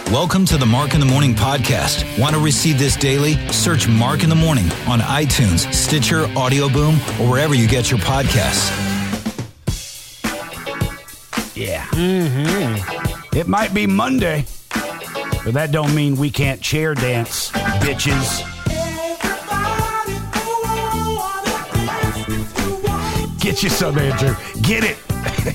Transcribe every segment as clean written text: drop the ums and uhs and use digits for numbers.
Welcome to the Mark in the Morning podcast. Want to receive this daily? Search Mark in the Morning on iTunes, Stitcher, Audio Boom, or wherever you get your podcasts. Yeah. It might be Monday, but that don't mean we can't chair dance, bitches. Get you some, Andrew. Get it.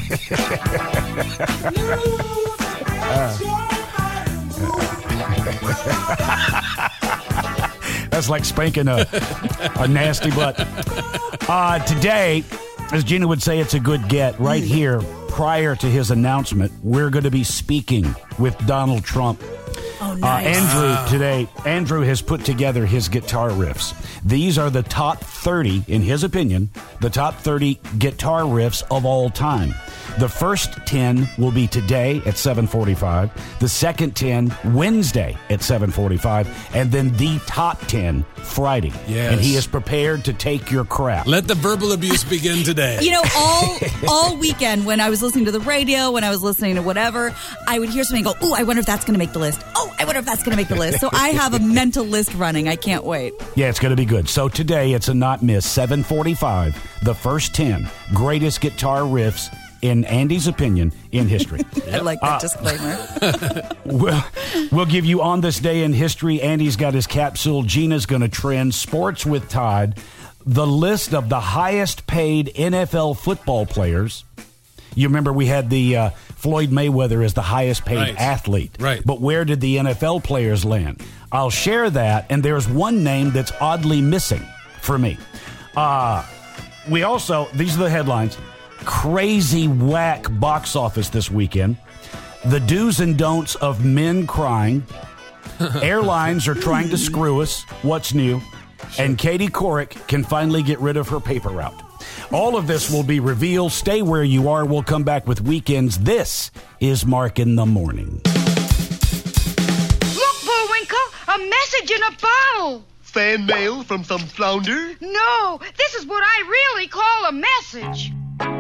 That's like spanking a nasty butt. Today, as Gina would say, it's a good get. Right here, prior to his announcement, we're going to be speaking with Donald Trump. Oh, nice. Andrew has put together his guitar riffs. These are the top 30, in his opinion, the top 30 guitar riffs of all time. The first 10 will be today at 7:45. The second 10, Wednesday at 7:45. And then the top 10, Friday. Yes. And he is prepared to take your crap. Let the verbal abuse begin today. You know, all weekend when I was listening to the radio, when I was listening to whatever, I would hear something go, "Oh, I wonder if that's going to make the list. Oh, I wonder if that's going to make the list." So I have a mental list running. I can't wait. Yeah, it's going to be good. So today, it's a not miss, 7:45, the first 10 greatest guitar riffs, in Andy's opinion, in history. I like that disclaimer. We'll give you on this day in history. Andy's got his capsule. Gina's going to trend sports with Todd. The list of the highest paid NFL football players. You remember we had the Floyd Mayweather as the highest paid athlete. Right. But where did the NFL players land? I'll share that. And there's one name that's oddly missing for me. We also, these are the headlines. Crazy whack box office this weekend. The do's and don'ts of men crying. Airlines are trying to screw us. What's new? And Katie Couric can finally get rid of her paper route. All of this will be revealed. Stay where you are. We'll come back with weekends. This is Mark in the Morning. Look, Bullwinkle, a message in a bottle. Fan mail from some flounder? No, this is what I really call a message.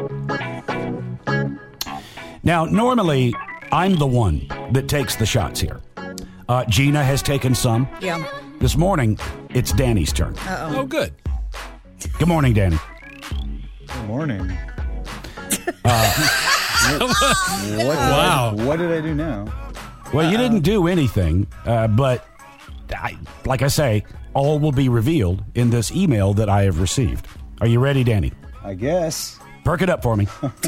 Now, normally, I'm the one that takes the shots here. Gina has taken some. Yeah. This morning, it's Danny's turn. Oh, good. Good morning, Danny. Good morning. Wow. What did I do now? Well, you didn't do anything, but like I say, all will be revealed in this email that I have received. Are you ready, Danny? I guess. Perk it up for me.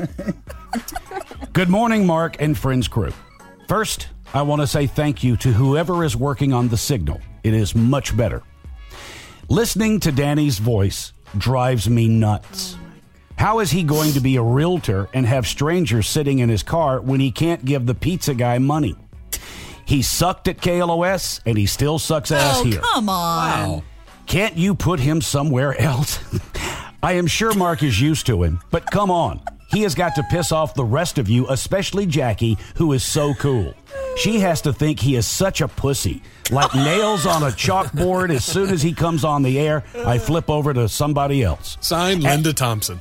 Good morning, Mark and Friends crew. First, I want to say thank you to whoever is working on the signal. It is much better. Listening to Danny's voice drives me nuts. How is he going to be a realtor and have strangers sitting in his car when he can't give the pizza guy money? He sucked at KLOS, and he still sucks ass here. Oh, come on. Wow. Can't you put him somewhere else? I am sure Mark is used to him, but come on. He has got to piss off the rest of you, especially Jackie, who is so cool. She has to think he is such a pussy. Like nails on a chalkboard, as soon as he comes on the air, I flip over to somebody else. Signed, Linda Thompson.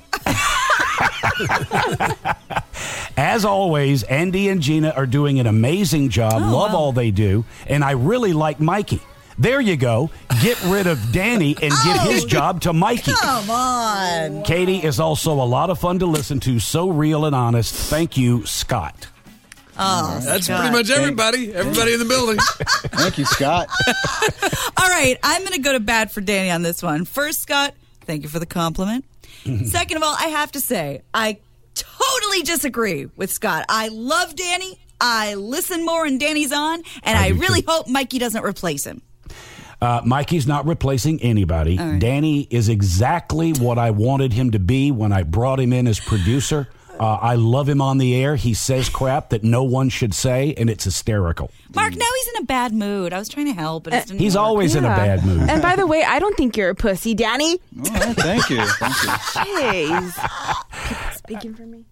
As always, Andy and Gina are doing an amazing job. Love all they do. And I really like Mikey. There you go. Get rid of Danny and give his job to Mikey. Come on. Katie is also a lot of fun to listen to. So real and honest. Thank you, Scott. Oh, That's Scott. pretty much everybody. Everybody in the building. Thank you, Scott. All right, I'm going to go to bat for Danny on this one. First, Scott, thank you for the compliment. Second of all, I have to say, I totally disagree with Scott. I love Danny. I listen more when Danny's on, and I really hope Mikey doesn't replace him. Mikey's not replacing anybody. right. Danny is exactly what I wanted him to be when I brought him in as producer. I love him on the air. He says crap that no one should say, and it's hysterical. Mark, now he's in a bad mood. I was trying to help, but it didn't He's work. always in a bad mood. And by the way, I don't think you're a pussy, Danny. Oh, thank you. Thank you. Jeez. Speaking for me.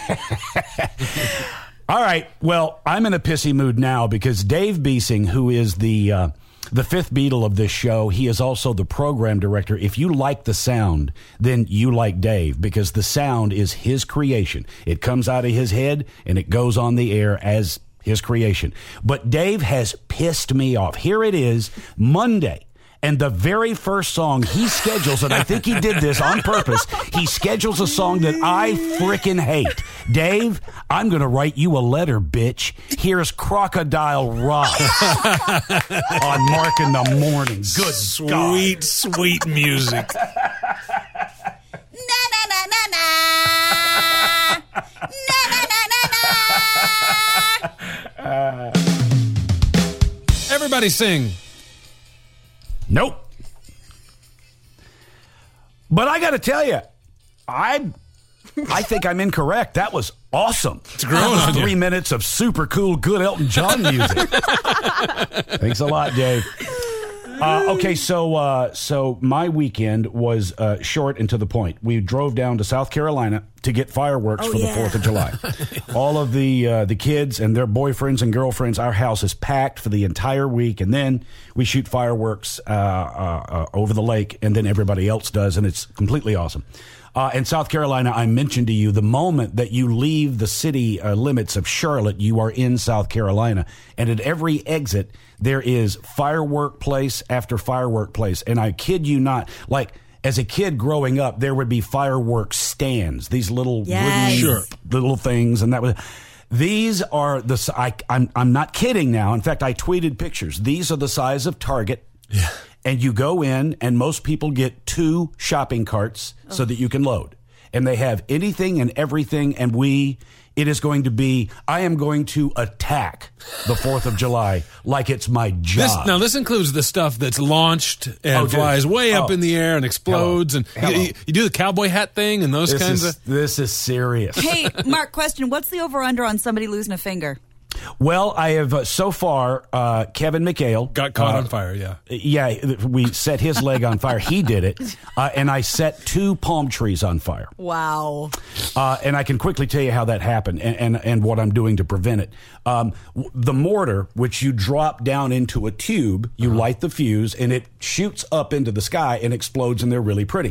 All right. Well, I'm in a pissy mood now because Dave Beasing, who is the fifth Beatle of this show, he is also the program director. If you like the sound, then you like Dave because the sound is his creation. It comes out of his head and it goes on the air as his creation. But Dave has pissed me off. Here it is, Monday. And the very first song he schedules, and I think he did this on purpose, he schedules a song that I freaking hate. Dave, I'm going to write you a letter, bitch. Here's Crocodile Rock on Mark in the Morning. Good Sweet, sweet music. Everybody sing. Nope. But I got to tell you, I think I'm incorrect. That was awesome. It's growing on you. 3 minutes of super cool, good Elton John music. Thanks a lot, Dave. Okay, so my weekend was short and to the point. We drove down to South Carolina to get fireworks for the 4th of July. All of the kids and their boyfriends and girlfriends, our house is packed for the entire week, and then we shoot fireworks over the lake, and then everybody else does, and it's completely awesome. In South Carolina, I mentioned to you, the moment that you leave the city limits of Charlotte, you are in South Carolina. And at every exit, there is firework place after firework place. And I kid you not, like, as a kid growing up, there would be firework stands, these little wooden little things. And that was... These are I'm not kidding now. In fact, I tweeted pictures. These are the size of Target. Yeah. And you go in, and most people get 2 shopping carts so that you can load. And they have anything and everything, and it is going to be, I am going to attack the 4th of July like it's my job. This includes the stuff that's launched and flies way up in the air and explodes. Hello. And you do the cowboy hat thing and those kinds of... This is serious. Hey, Mark, question. What's the over-under on somebody losing a finger? Well, I have so far, Kevin McHale got caught on fire, Yeah, we set his leg on fire. He did it. And I set 2 palm trees on fire. Wow. And I can quickly tell you how that happened and what I'm doing to prevent it. The mortar, which you drop down into a tube, you light the fuse, and it shoots up into the sky and explodes, and they're really pretty.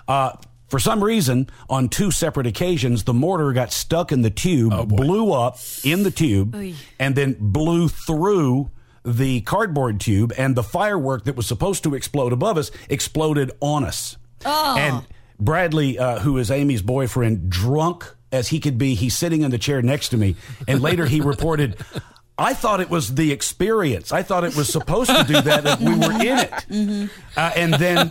For some reason, on 2 separate occasions, the mortar got stuck in the tube, blew up in the tube, and then blew through the cardboard tube, and the firework that was supposed to explode above us exploded on us. Oh. And Bradley, who is Amy's boyfriend, drunk as he could be, he's sitting in the chair next to me, and later he reported... I thought it was the experience. I thought it was supposed to do that if we were in it. Mm-hmm. And then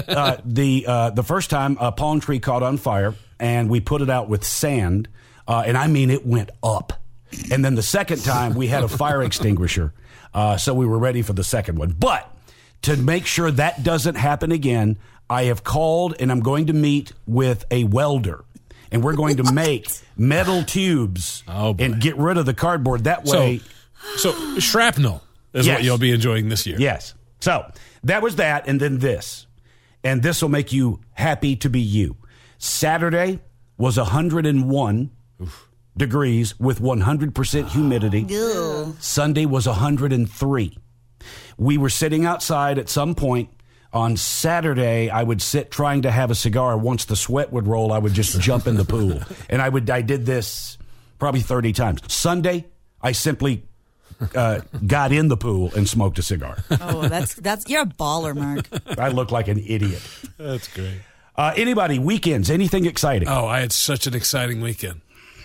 the first time, a palm tree caught on fire, and we put it out with sand, and I mean it went up. And then the second time, we had a fire extinguisher, so we were ready for the second one. But to make sure that doesn't happen again, I have called, and I'm going to meet with a welder. And we're going to make metal tubes and get rid of the cardboard. That way... So shrapnel is what you'll be enjoying this year. Yes. So that was that, and then this. And this will make you happy to be you. Saturday was 101 degrees with 100% humidity. Sunday was 103. We were sitting outside at some point. On Saturday, I would sit trying to have a cigar. Once the sweat would roll, I would just jump in the pool. And I did this probably 30 times. Sunday, I simply got in the pool and smoked a cigar. Oh, that's you're a baller, Mark. I look like an idiot. That's great. Anybody, weekends, anything exciting? Oh, I had such an exciting weekend.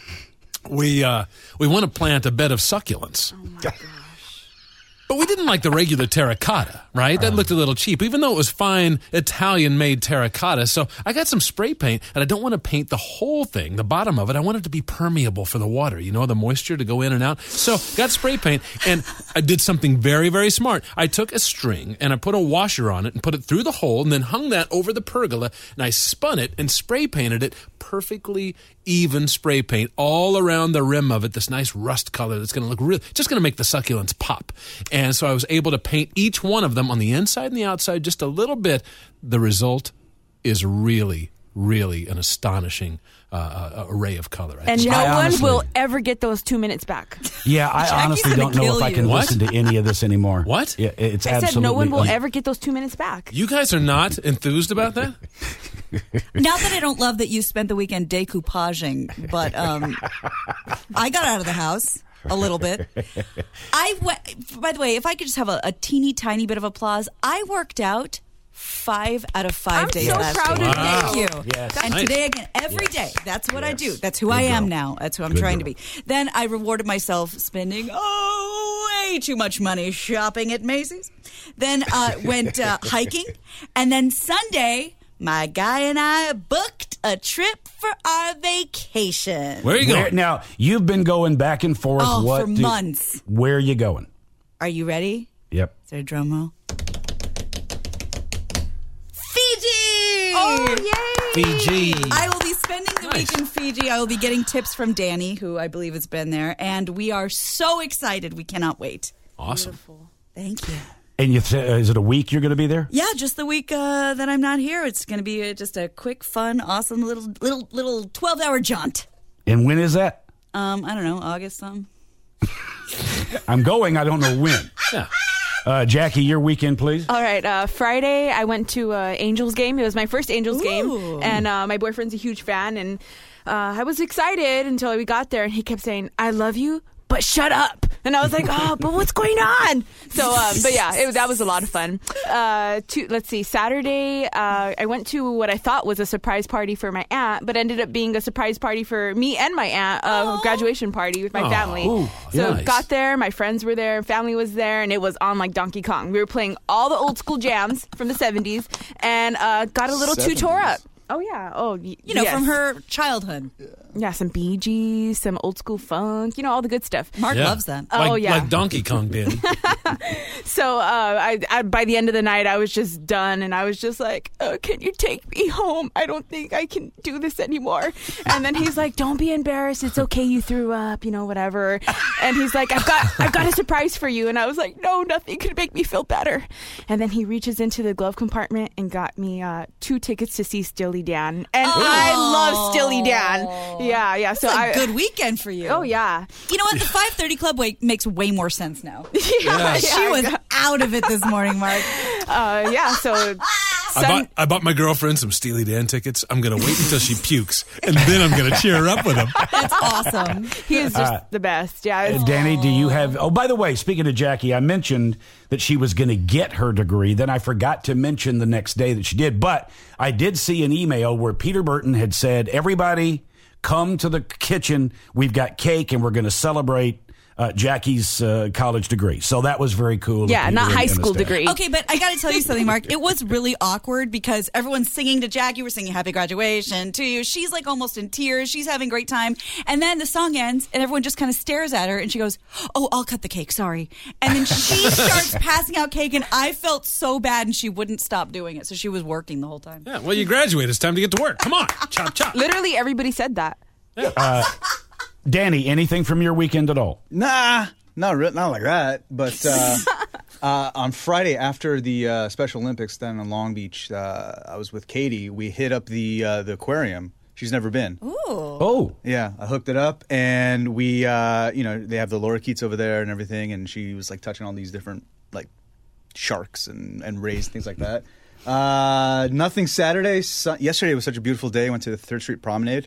We want to plant a bed of succulents. Oh, my gosh. But we didn't like the regular terracotta, right? That looked a little cheap, even though it was fine Italian-made terracotta. So I got some spray paint, and I don't want to paint the whole thing, the bottom of it. I want it to be permeable for the water, the moisture to go in and out. So got spray paint, and I did something very, very smart. I took a string, and I put a washer on it and put it through the hole, and then hung that over the pergola, and I spun it and spray painted it perfectly even spray paint all around the rim of it, this nice rust color that's going to look real, just going to make the succulents pop. And so I was able to paint each one of them on the inside and the outside just a little bit. The result is really, really an astonishing array of color. And no one will ever get those 2 minutes back. Yeah, I honestly don't know if I can listen to any of this anymore. What? Yeah, it's I absolutely... said no one will ever get those 2 minutes back. You guys are not enthused about that? Not that I don't love that you spent the weekend decoupaging, but I got out of the house. a little bit. By the way, if I could just have a teeny tiny bit of applause, I worked out 5 out of 5 days so last proud week. of Thank you. Yes. And Nice. today again, every day. That's what I do. That's who Good I am girl. now. That's who I'm Good trying girl. to be. Then I rewarded myself spending way too much money shopping at Macy's. Then went hiking, and then Sunday, my guy and I booked a trip for our vacation. Where are you going? Now, you've been going back and forth. For months. Where are you going? Are you ready? Yep. Is there a drum roll? Fiji! Oh, yay! Fiji. I will be spending the Nice. week in Fiji. I will be getting tips from Danny, who I believe has been there, and we are so excited. We cannot wait. Awesome. Thank you. And is it a week you're going to be there? Yeah, just the week that I'm not here. It's going to be just a quick, fun, awesome little 12-hour jaunt. And when is that? I don't know, August something. I'm going. I don't know when. Yeah. Jackie, your weekend, please. All right, Friday I went to Angels game. It was my first Angels Ooh. game, and my boyfriend's a huge fan, and I was excited until we got there, and he kept saying, "I love you, but shut up." And I was like, "Oh, but what's going on?" So, but yeah, that was a lot of fun. Let's see, Saturday I went to what I thought was a surprise party for my aunt, but ended up being a surprise party for me and my aunt, a graduation party with my family. Ooh, So nice. got there, my friends were there, family was there, and it was on like Donkey Kong. We were playing all the old school jams from the 70s, and got a little too tore up. Oh yeah. Oh, You know, yes. from her childhood. Yeah, some Bee Gees, some old school funk, all the good stuff. Mark Yeah. loves that. Oh, Like, yeah. like Donkey Kong did. So I by the end of the night, I was just done, and I was just like, "Can you take me home? I don't think I can do this anymore." And then he's like, "Don't be embarrassed. It's okay. You threw up, whatever." And he's like, "I've got a surprise for you." And I was like, "No, nothing could make me feel better." And then he reaches into the glove compartment and got me 2 tickets to see Steely Dan, and I love Steely Dan. Yeah. So It's a good weekend for you. Oh yeah. You know what? The 5:30 Club makes way more sense now. Yeah. She was out of it this morning, Mark. Yeah. So. I bought my girlfriend some Steely Dan tickets. I'm going to wait until she pukes, and then I'm going to cheer her up with them. That's awesome. He is just the best. Yeah. it's- Danny, do you have... Oh, by the way, speaking of Jackie, I mentioned that she was going to get her degree. Then I forgot to mention the next day that she did. But I did see an email where Peter Burton had said, everybody come to the kitchen. We've got cake, and we're going to celebrate Jackie's college degree. So that was very cool. of Yeah, Peter not high and the school staff. degree. Okay, but I got to tell you something, Mark. It was really awkward because everyone's singing to Jackie. We're singing Happy Graduation to you. She's like almost in tears. She's having a great time. And then the song ends and everyone just kind of stares at her and she goes, "Oh, I'll cut the cake. Sorry." And then she starts passing out cake and I felt so bad and she wouldn't stop doing it. So she was working the whole time. Yeah, well, you graduate. It's time to get to work. Come on. Chop, chop. Literally everybody said that. Danny, anything from your weekend at all? Nah, not like that. But on Friday after the Special Olympics down in Long Beach, I was with Katie. We hit up the aquarium. She's never been. Ooh. Oh. Yeah, I hooked it up, and we, they have the lorikeets over there and everything, and she was like touching all these different like sharks and rays, things like that. Nothing Saturday. Yesterday was such a beautiful day. Went to the 3rd Street Promenade,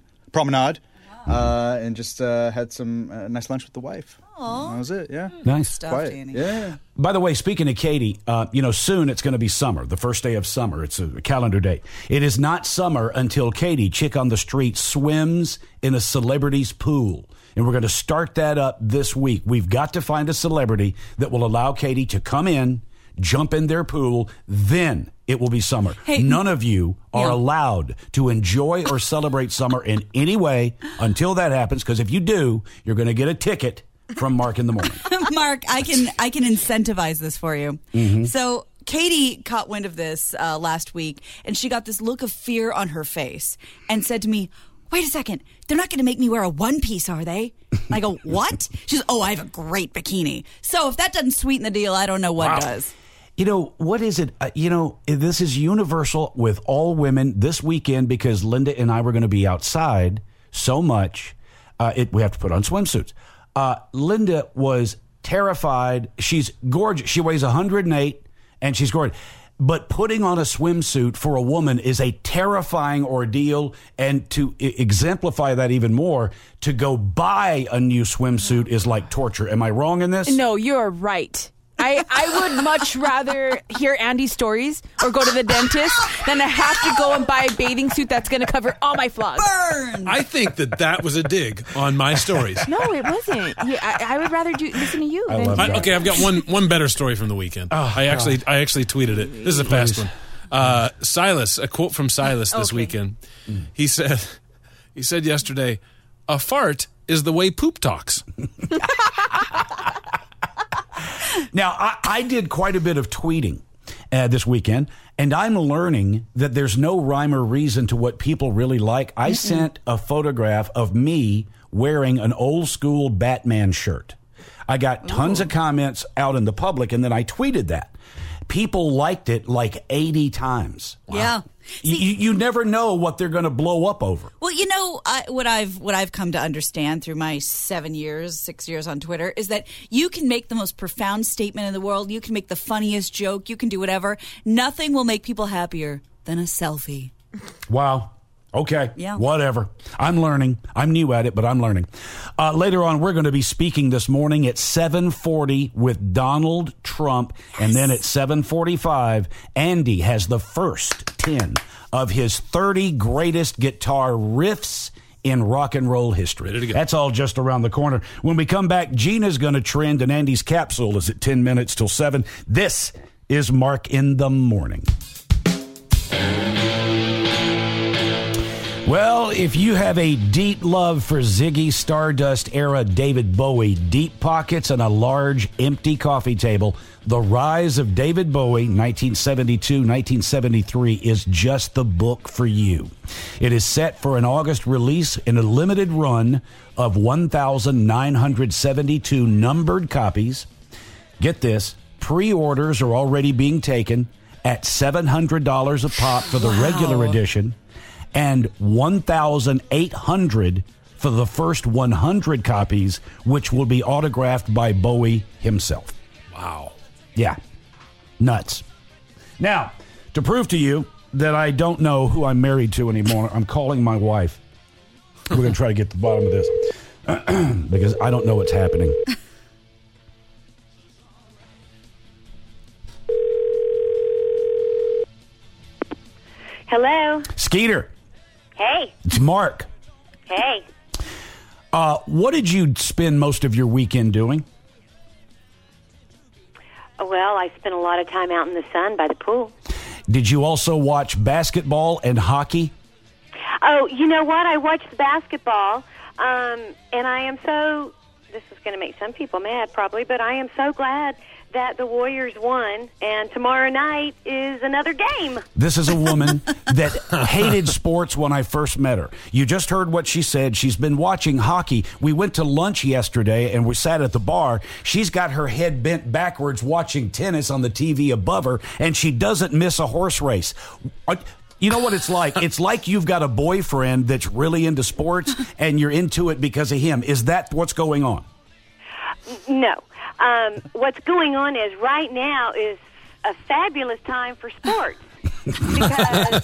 and just had some nice lunch with the wife. That was it. Yeah, Nice. Stuff, quiet. Danny. Yeah. By the way, speaking of Katie, soon it's going to be summer, the first day of summer. It's a calendar day. It is not summer until Katie, chick on the street, swims in a celebrity's pool. And we're going to start that up this week. We've got to find a celebrity that will allow Katie to come in, jump in their pool, then it will be summer. Hey, none of you are yeah. allowed to enjoy or celebrate summer in any way until that happens, because if you do, you're going to get a ticket from Mark in the Morning. Mark, I can incentivize this for you. Mm-hmm. So Katie caught wind of this last week, and she got this look of fear on her face and said to me, "Wait a second, they're not going to make me wear a one piece, are they?" And I go, "What?" She says, "Oh, I have a great bikini." So if that doesn't sweeten the deal, I don't know what does. What is it? This is universal with all women this weekend because Linda and I were going to be outside so much. We have to put on swimsuits. Linda was terrified. She's gorgeous. She weighs 108 and she's gorgeous. But putting on a swimsuit for a woman is a terrifying ordeal. And to exemplify that even more, to go buy a new swimsuit is like torture. Am I wrong in this? No, you're right. I would much rather hear Andy's stories or go to the dentist than to have to go and buy a bathing suit that's going to cover all my flaws. Burn! I think that was a dig on my stories. No, it wasn't. I would rather listen to you. Okay, I've got one better story from the weekend. I actually tweeted it. This is a fast one. Silas, a quote from Silas this weekend. He said yesterday, "A fart is the way poop talks." Now, I did quite a bit of tweeting this weekend, and I'm learning that there's no rhyme or reason to what people really like. I sent a photograph of me wearing an old school Batman shirt. I got tons of comments out in the public, and then I tweeted that. People liked it like 80 times. Wow. Yeah. You never know what they're going to blow up over. Well, what I've come to understand through my 6 years on Twitter is that you can make the most profound statement in the world. You can make the funniest joke. You can do whatever. Nothing will make people happier than a selfie. Wow. Okay. Yeah. Whatever. I'm learning. I'm new at it, but I'm learning. Later on, we're going to be speaking this morning at 7:40 with Donald Trump. Yes. And then at 7:45, Andy has the first 10 of his 30 greatest guitar riffs in rock and roll history. That's all just around the corner. When we come back, Gina's going to trend, and Andy's capsule is at 10 minutes till 7. This is Mark in the Morning. Well, if you have a deep love for Ziggy Stardust era David Bowie, deep pockets, and a large empty coffee table, The Rise of David Bowie, 1972-1973, is just the book for you. It is set for an August release in a limited run of 1,972 numbered copies. Get this, pre-orders are already being taken at $700 a pop for the regular edition, and $1,800 for the first 100 copies, which will be autographed by Bowie himself. Wow. Yeah. Nuts. Now, to prove to you that I don't know who I'm married to anymore, I'm calling my wife. We're going to try to get to the bottom of this because I don't know what's happening. Hello. Skeeter. Hey. It's Mark. Hey. What did you spend most of your weekend doing? Well, I spent a lot of time out in the sun by the pool. Did you also watch basketball and hockey? Oh, you know what? I watched the basketball, and I am so... This is going to make some people mad, probably, but I am so glad that the Warriors won, and tomorrow night is another game. This is a woman that hated sports when I first met her. You just heard what she said. She's been watching hockey. We went to lunch yesterday, and we sat at the bar. She's got her head bent backwards watching tennis on the TV above her, and she doesn't miss a horse race. You know what it's like? It's like you've got a boyfriend that's really into sports, and you're into it because of him. Is that what's going on? No. What's going on is right now is a fabulous time for sports because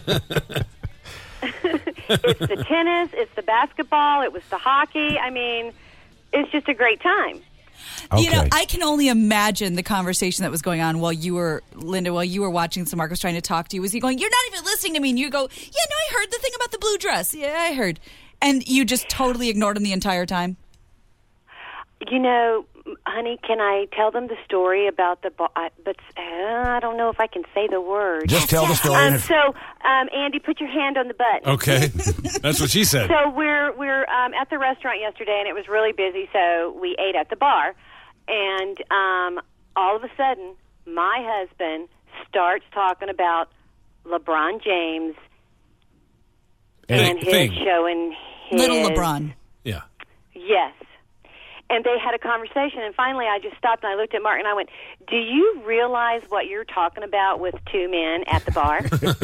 it's the tennis, it's the basketball, it was the hockey. I mean, it's just a great time. Okay. You know, I can only imagine the conversation that was going on while you were, Linda, while you were watching. So Mark was trying to talk to you. Was he going, "You're not even listening to me"? And you go, "Yeah, no, I heard the thing about the blue dress. Yeah, I heard." And you just totally ignored him the entire time? You know, honey, can I tell them the story about the but I don't know if I can say the word. Just tell the story. Andy, put your hand on the button. Okay. That's what she said. So we're at the restaurant yesterday, and it was really busy, so we ate at the bar. And all of a sudden, my husband starts talking about LeBron James and his showing his... Little LeBron. Yeah. Yes. And they had a conversation, and finally I just stopped and I looked at Mark and I went, "Do you realize what you're talking about with two men at the bar?"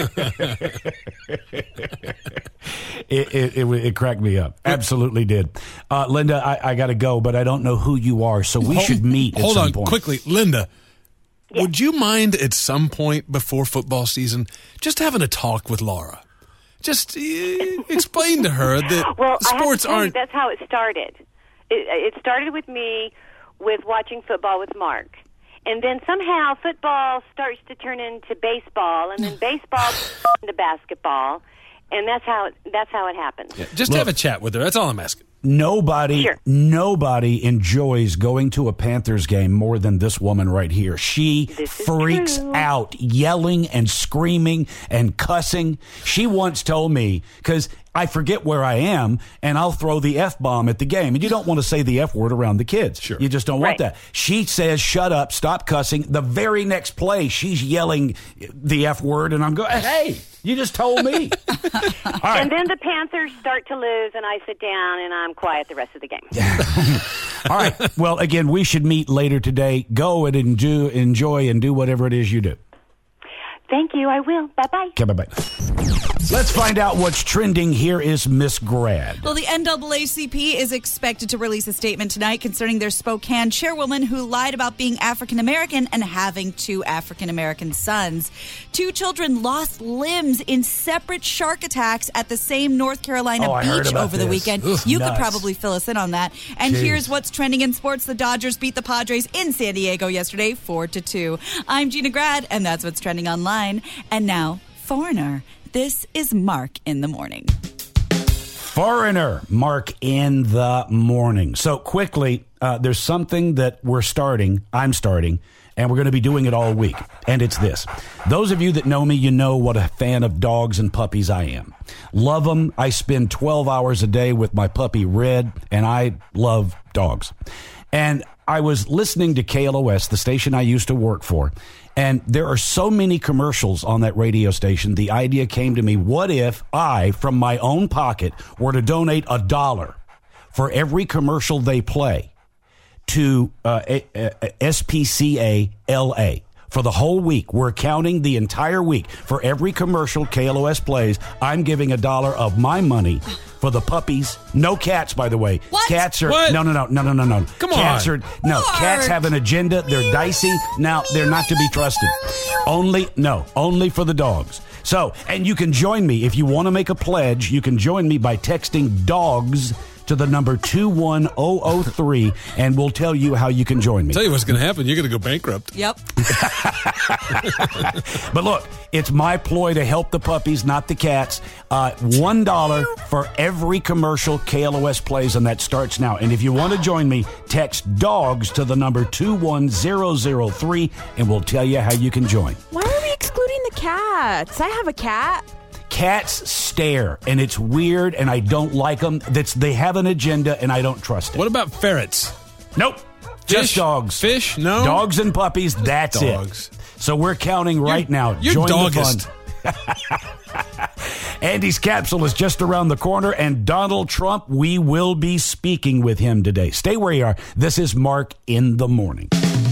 It cracked me up. Absolutely did. Linda, I got to go, but I don't know who you are, so we should meet at some point. Hold on, quickly. Linda, Would you mind at some point before football season just having a talk with Laura? Just explain to her that sports aren't. That's how it started. It started with me with watching football with Mark. And then somehow football starts to turn into baseball, and then baseball into basketball, and that's how it happened. Yeah, just have a chat with her. That's all I'm asking. Nobody enjoys going to a Panthers game more than this woman right here. She freaks out, yelling and screaming and cussing. She once told me, because I forget where I am, and I'll throw the F-bomb at the game. And you don't want to say the F word around the kids. Sure. You just don't want that. She says, shut up, stop cussing. The very next play, she's yelling the F word, and I'm going, hey, you just told me. All right. And then the Panthers start to lose, and I sit down, and I'm quiet the rest of the game. All right. Well, again, we should meet later today. Go and enjoy and do whatever it is you do. Thank you. I will. Bye-bye. Okay, bye-bye. Let's find out what's trending. Here is Miss Grad. Well, the NAACP is expected to release a statement tonight concerning their Spokane chairwoman who lied about being African American and having 2 African American sons. 2 children lost limbs in separate shark attacks at the same North Carolina beach over the weekend. You could probably fill us in on that. And here's what's trending in sports. The Dodgers beat the Padres in San Diego yesterday, 4-2. I'm Gina Grad, and that's what's trending online. And now, Foreigner. This is Mark in the Morning. Foreigner, Mark in the Morning. So quickly, there's something that I'm starting, and we're going to be doing it all week. And it's this. Those of you that know me, you know what a fan of dogs and puppies I am. Love them. I spend 12 hours a day with my puppy Red, and I love dogs. And I was listening to KLOS, the station I used to work for, and there are so many commercials on that radio station. The idea came to me, what if I, from my own pocket, were to donate $1 for every commercial they play to SPCA LA? For the whole week, we're counting the entire week. For every commercial KLOS plays, I'm giving $1 of my money for the puppies. No cats, by the way. What? Cats are What? no. Come Cats on. Cats have an agenda. They're dicey. Now they're not to be trusted. Only for the dogs. So, and you can join me if you want to make a pledge. You can join me by texting DOGS to the number 21003, and we'll tell you how you can join me. Tell you what's going to happen. You're going to go bankrupt. Yep. But look, it's my ploy to help the puppies, not the cats. $1 for every commercial KLOS plays, and that starts now. And if you want to join me, text DOGS to the number 21003, and we'll tell you how you can join. Why are we excluding the cats? I have a cat. Cats stare, and it's weird, and I don't like them. They have an agenda, and I don't trust it. What about ferrets? Nope. Just dogs. Fish? No? Dogs and puppies, that's dogs. it. So we're counting right now. You're Join doggist. the fun. Andy's capsule is just around the corner, and Donald Trump, we will be speaking with him today. Stay where you are. This is Mark in the Morning.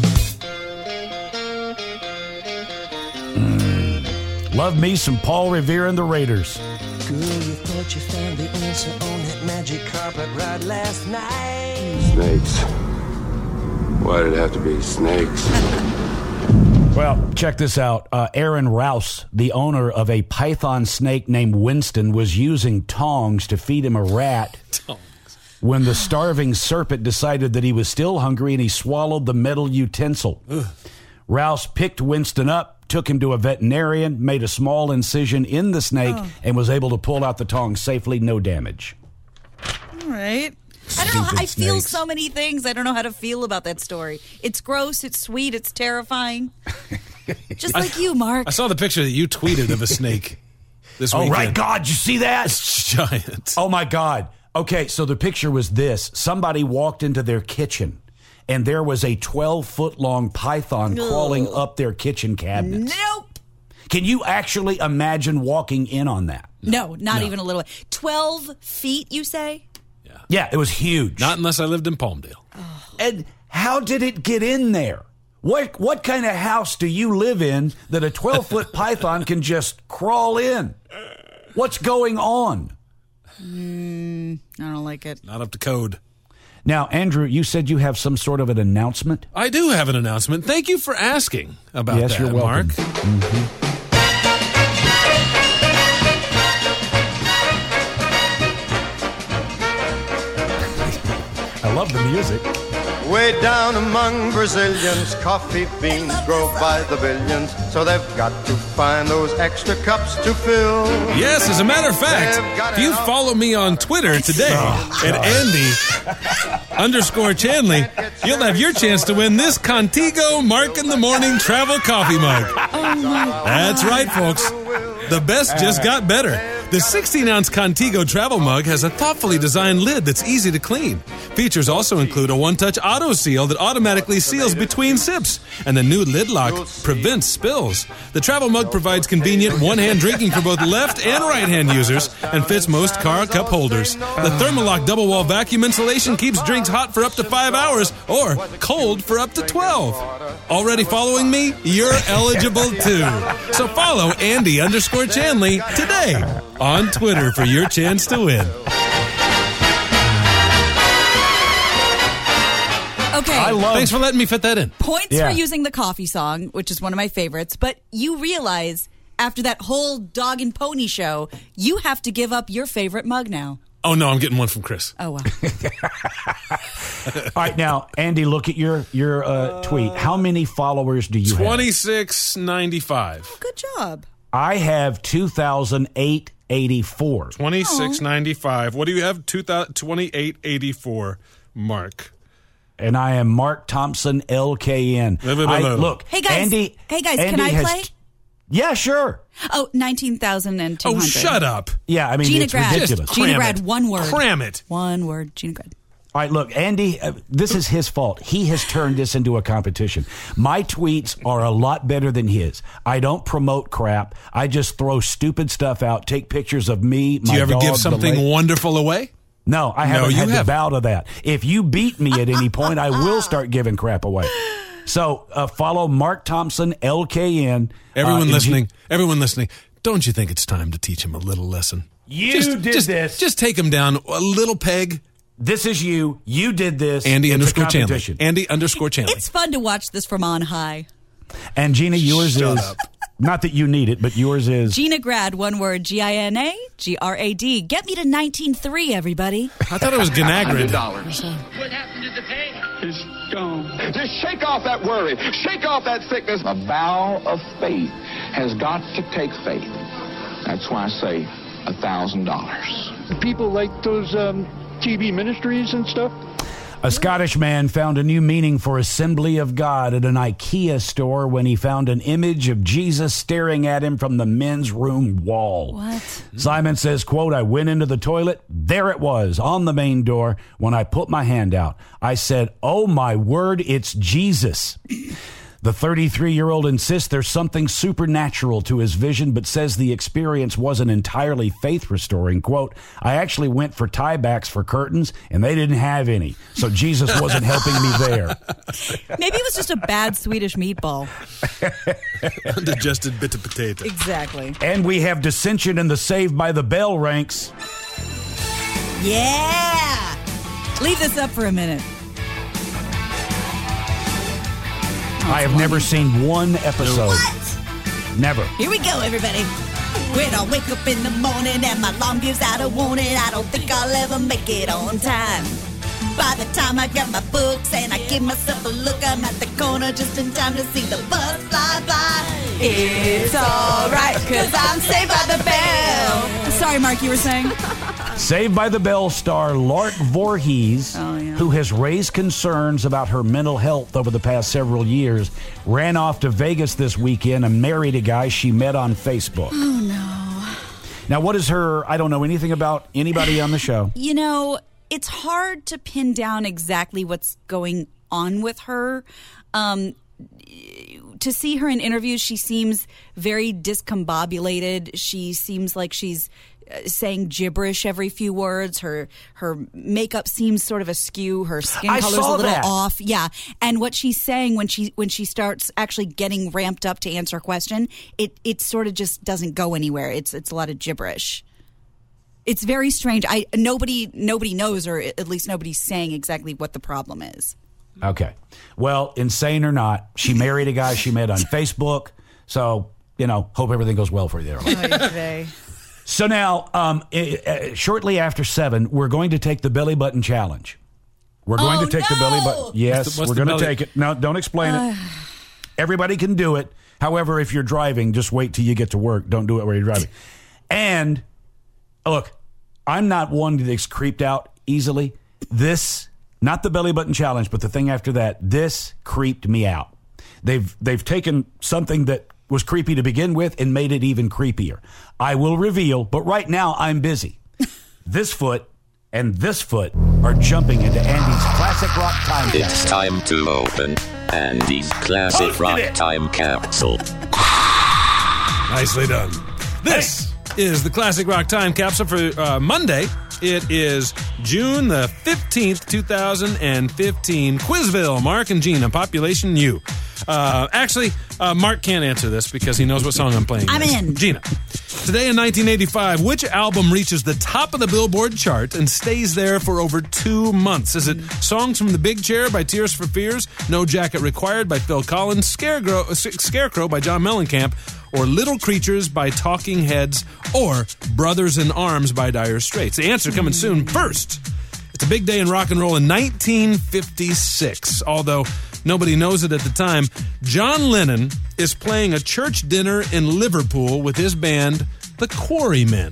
Love me some Paul Revere and the Raiders. Girl, you thought you found the answer on that magic carpet ride last night. Snakes. Why did it have to be snakes? Well, check this out. Aaron Rouse, the owner of a python snake named Winston, was using tongs to feed him a rat. When the starving serpent decided that he was still hungry, and he swallowed the metal utensil. Rouse picked Winston up, took him to a veterinarian, made a small incision in the snake, and was able to pull out the tongs safely, no damage. All right. I don't know. I feel so many things. I don't know how to feel about that story. It's gross. It's sweet. It's terrifying. Just like you, Mark. I saw the picture that you tweeted of a snake this weekend. Oh, right. God, you see that? It's giant. Oh, my God. Okay, so the picture was this. Somebody walked into their kitchen, and there was a 12-foot-long python crawling up their kitchen cabinets. Nope. Can you actually imagine walking in on that? No, not even a little. 12 feet, you say? Yeah, it was huge. Not unless I lived in Palmdale. And how did it get in there? What kind of house do you live in that a 12-foot python can just crawl in? What's going on? I don't like it. Not up to code. Now, Andrew, you said you have some sort of an announcement? I do have an announcement. Thank you for asking about Yes, that, you're welcome. Mark. I love the music. Way down among Brazilians, coffee beans grow by the billions, so they've got to find those extra cups to fill. Yes, as a matter of fact, if you follow me on Twitter today at Andy_Chanley, you'll have your chance to win this Contigo Mark in the Morning travel coffee mug. That's right, folks. The best just got better. The 16-ounce Contigo travel mug has a thoughtfully designed lid that's easy to clean. Features also include a one-touch auto seal that automatically seals between sips, and the new lid lock prevents spills. The travel mug provides convenient one-hand drinking for both left and right-hand users and fits most car cup holders. The Thermalock double-wall vacuum insulation keeps drinks hot for up to 5 hours or cold for up to 12. Already following me? You're eligible too. So follow Andy_Chanley today on Twitter for your chance to win. Okay. Thanks for letting me fit that in. Points for using the coffee song, which is one of my favorites, but you realize after that whole dog and pony show, you have to give up your favorite mug now. Oh, no, I'm getting one from Chris. Oh, wow. All right, now, Andy, look at your tweet. How many followers do you have? 2695. Good job. I have 2,884. 2695. What do you have? 2884, Mark. And I am Mark Thompson, LKN. Look, Hey, guys. Andy, Can I play? Yeah, sure. Oh, 19,200. Oh, shut up. Yeah, I mean, Gina it's Grad. ridiculous. Gina Grad, one word. Cram it. One word, Gina Grad. All right, look, Andy, this is his fault. He has turned this into a competition. My tweets are a lot better than his. I don't promote crap. I just throw stupid stuff out, take pictures of me, my Do you ever dog, give the something lake. wonderful away? No, I haven't had to bow to that. If you beat me at any point, I will start giving crap away. So follow Mark Thompson, LKN. Everyone listening, don't you think it's time to teach him a little lesson? You did this. Just take him down a little peg. This is you. You did this. Andy_Chanley. Andy_Chanley. It's fun to watch this from on high. And Gina, yours is not that you need it, but yours is Gina Grad, one word, GINA-GRAD. Get me to 19.3, everybody. I thought it was Ganagrid. What happened to the pay? It's gone. Just shake off that worry. Shake off that sickness. A vow of faith has got to take faith. That's why I say $1,000. People like those TV ministries and stuff. A Scottish man found a new meaning for Assembly of God at an IKEA store when he found an image of Jesus staring at him from the men's room wall. What? Simon says, quote, I went into the toilet. There it was on the main door. When I put my hand out, I said, oh, my word, it's Jesus. The 33-year-old insists there's something supernatural to his vision, but says the experience wasn't entirely faith-restoring. Quote, I actually went for tiebacks for curtains, and they didn't have any, so Jesus wasn't helping me there. Maybe it was just a bad Swedish meatball. Undigested bit of potato. Exactly. And we have dissension in the Saved by the Bell ranks. Yeah! Leave this up for a minute. I have never seen one episode. What? Never. Here we go, everybody. When I wake up in the morning and my alarm gives out a warning, I don't think I'll ever make it on time. By the time I get my books and I give myself a look, I'm at the corner just in time to see the bus fly by. It's alright, cause I'm saved by the bell. Sorry, Mark, you were saying? Saved by the Bell star Lark Voorhees, who has raised concerns about her mental health over the past several years, ran off to Vegas this weekend and married a guy she met on Facebook. Oh, no. Now, what is her... I don't know anything about anybody on the show. You know, it's hard to pin down exactly what's going on with her. To see her in interviews, she seems very discombobulated. She seems like she's saying gibberish every few words. Her makeup seems sort of askew. Her skin color's a little off. Yeah, and what she's saying when she starts actually getting ramped up to answer a question, it sort of just doesn't go anywhere. It's a lot of gibberish. It's very strange. Nobody knows, or at least nobody's saying exactly what the problem is. Okay. Well, insane or not, she married a guy she met on Facebook. So, hope everything goes well for you there. So now, shortly after 7, we're going to take the belly button challenge. We're going to take the belly button. Yes, we're going to take it. No, don't explain it. Everybody can do it. However, if you're driving, just wait till you get to work. Don't do it while you're driving. And, look, I'm not one that gets creeped out easily. This, not the belly button challenge, but the thing after that, this creeped me out. They've taken something that was creepy to begin with and made it even creepier. I will reveal, but right now I'm busy. This foot and this foot are jumping into Andy's Classic Rock Time Capsule. It's time to open Andy's Classic Rock Time Capsule. Nicely done. This is the Classic Rock Time Capsule for Monday. It is June the 15th, 2015. Quizville, Mark and Gina, population U. Actually, Mark can't answer this because he knows what song I'm playing. I'm in. Gina. Today in 1985, which album reaches the top of the Billboard chart and stays there for over 2 months? Is it Songs from the Big Chair by Tears for Fears, No Jacket Required by Phil Collins, Scarecrow by John Mellencamp, or Little Creatures by Talking Heads, or Brothers in Arms by Dire Straits? The answer coming soon. First, it's a big day in rock and roll in 1956, although nobody knows it at the time. John Lennon is playing a church dinner in Liverpool with his band, the Quarrymen.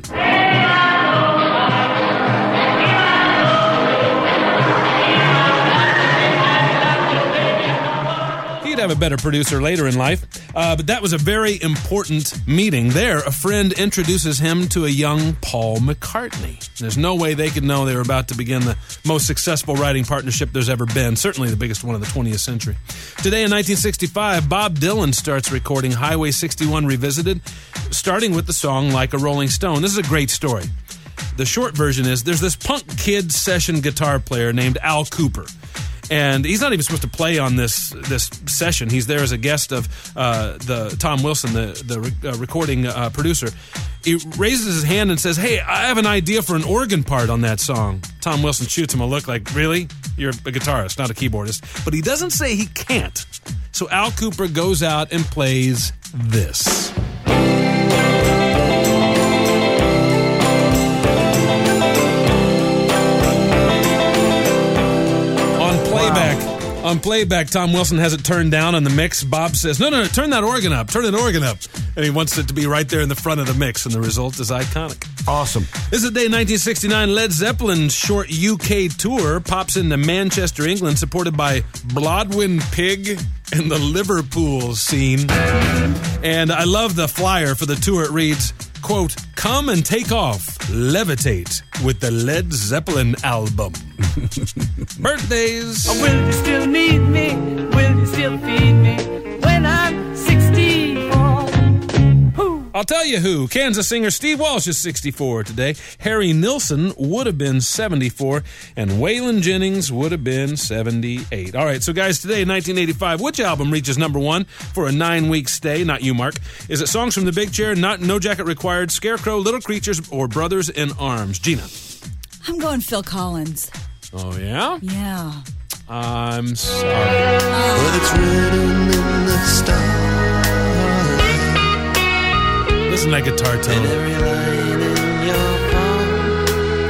He'd have a better producer later in life, but that was a very important meeting. There, a friend introduces him to a young Paul McCartney. There's no way they could know they were about to begin the most successful writing partnership there's ever been, certainly the biggest one of the 20th century. Today in 1965, Bob Dylan starts recording Highway 61 Revisited, starting with the song Like a Rolling Stone. This is a great story. The short version is there's this punk kid session guitar player named Al Cooper. And he's not even supposed to play on this session. He's there as a guest of the Tom Wilson, the recording producer. He raises his hand and says, "Hey, I have an idea for an organ part on that song." Tom Wilson shoots him a look like, "Really? You're a guitarist, not a keyboardist." But he doesn't say he can't. So Al Cooper goes out and plays this. On playback, Tom Wilson has it turned down on the mix. Bob says, no, turn that organ up. Turn that organ up. And he wants it to be right there in the front of the mix, and the result is iconic. Awesome. This is the day 1969. Led Zeppelin's short UK tour pops into Manchester, England, supported by Blodwyn Pig and the Liverpool scene. And I love the flyer for the tour. It reads, quote, "Come and take off, levitate with the Led Zeppelin album." Birthdays. Will you still need me? Will you still feed me when I'm 64? I'll tell you who. Kansas singer Steve Walsh is 64 today. Harry Nilsson would have been 74, and Waylon Jennings would have been 78. All right, so guys, today in 1985, which album reaches number 1 for a 9-week stay? Not you, Mark. Is it Songs from the Big Chair, No Jacket Required, Scarecrow, Little Creatures, or Brothers in Arms? Gina. I'm going Phil Collins. Oh, yeah? Yeah. I'm sorry. But it's written in the stars. Listen to that guitar tone. And every line in your palm.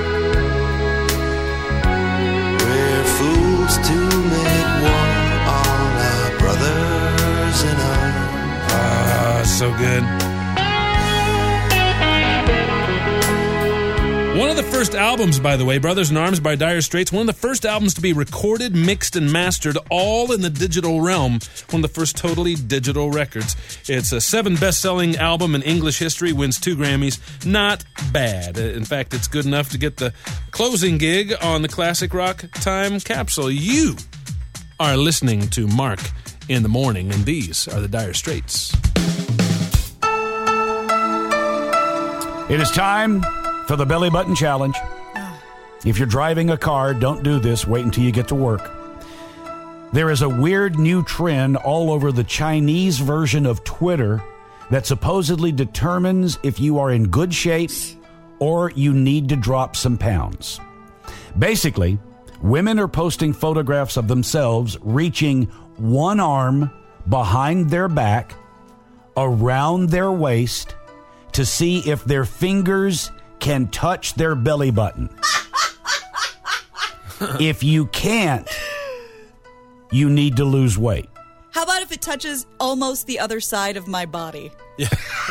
We're fools to make war. All our brothers in arms. Ah, so good. One of the first albums, by the way, Brothers in Arms by Dire Straits, one of the first albums to be recorded, mixed, and mastered all in the digital realm. One of the first totally digital records. It's a 7 best-selling album in English history, wins 2 Grammys. Not bad. In fact, it's good enough to get the closing gig on the Classic Rock Time Capsule. You are listening to Mark in the Morning, and these are the Dire Straits. It is time for the belly button challenge. If you're driving a car, don't do this. Wait until you get to work. There is a weird new trend all over the Chinese version of Twitter that supposedly determines if you are in good shape or you need to drop some pounds. Basically, women are posting photographs of themselves reaching one arm behind their back, around their waist, to see if their fingers can touch their belly button. If you can't, you need to lose weight. How about if it touches almost the other side of my body? Yeah.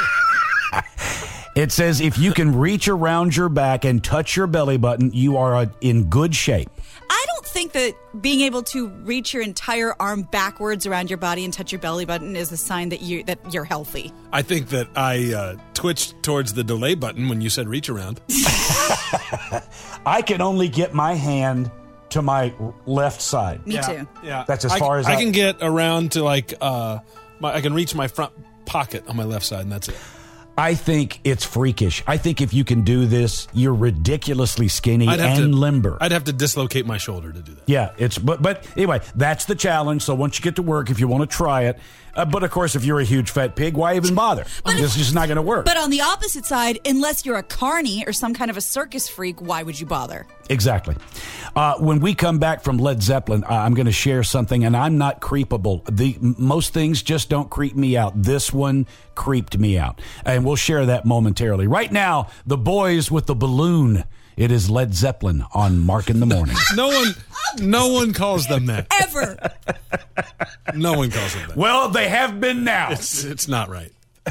It says if you can reach around your back and touch your belly button, you are in good shape. I don't think that being able to reach your entire arm backwards around your body and touch your belly button is a sign that you're healthy. I think that I twitched towards the delay button when you said reach around. I can only get my hand to my left side. Me too. Yeah, that's as far as I can get around to I can reach my front pocket on my left side, and that's it. I think it's freakish. I think if you can do this, you're ridiculously skinny and limber. I'd have to dislocate my shoulder to do that. Yeah, but anyway, that's the challenge. So once you get to work, if you want to try it, but of course, if you're a huge fat pig, why even bother? It's just not going to work. But on the opposite side, unless you're a carny or some kind of a circus freak, why would you bother? Exactly. When we come back from Led Zeppelin, I'm going to share something, and I'm not creepable. Most things just don't creep me out. This one creeped me out, and we'll share that momentarily. Right now, the boys with the balloon. It is Led Zeppelin on Mark in the Morning. No one calls them that. Ever. No one calls them that. Well, they have been now. It's not right.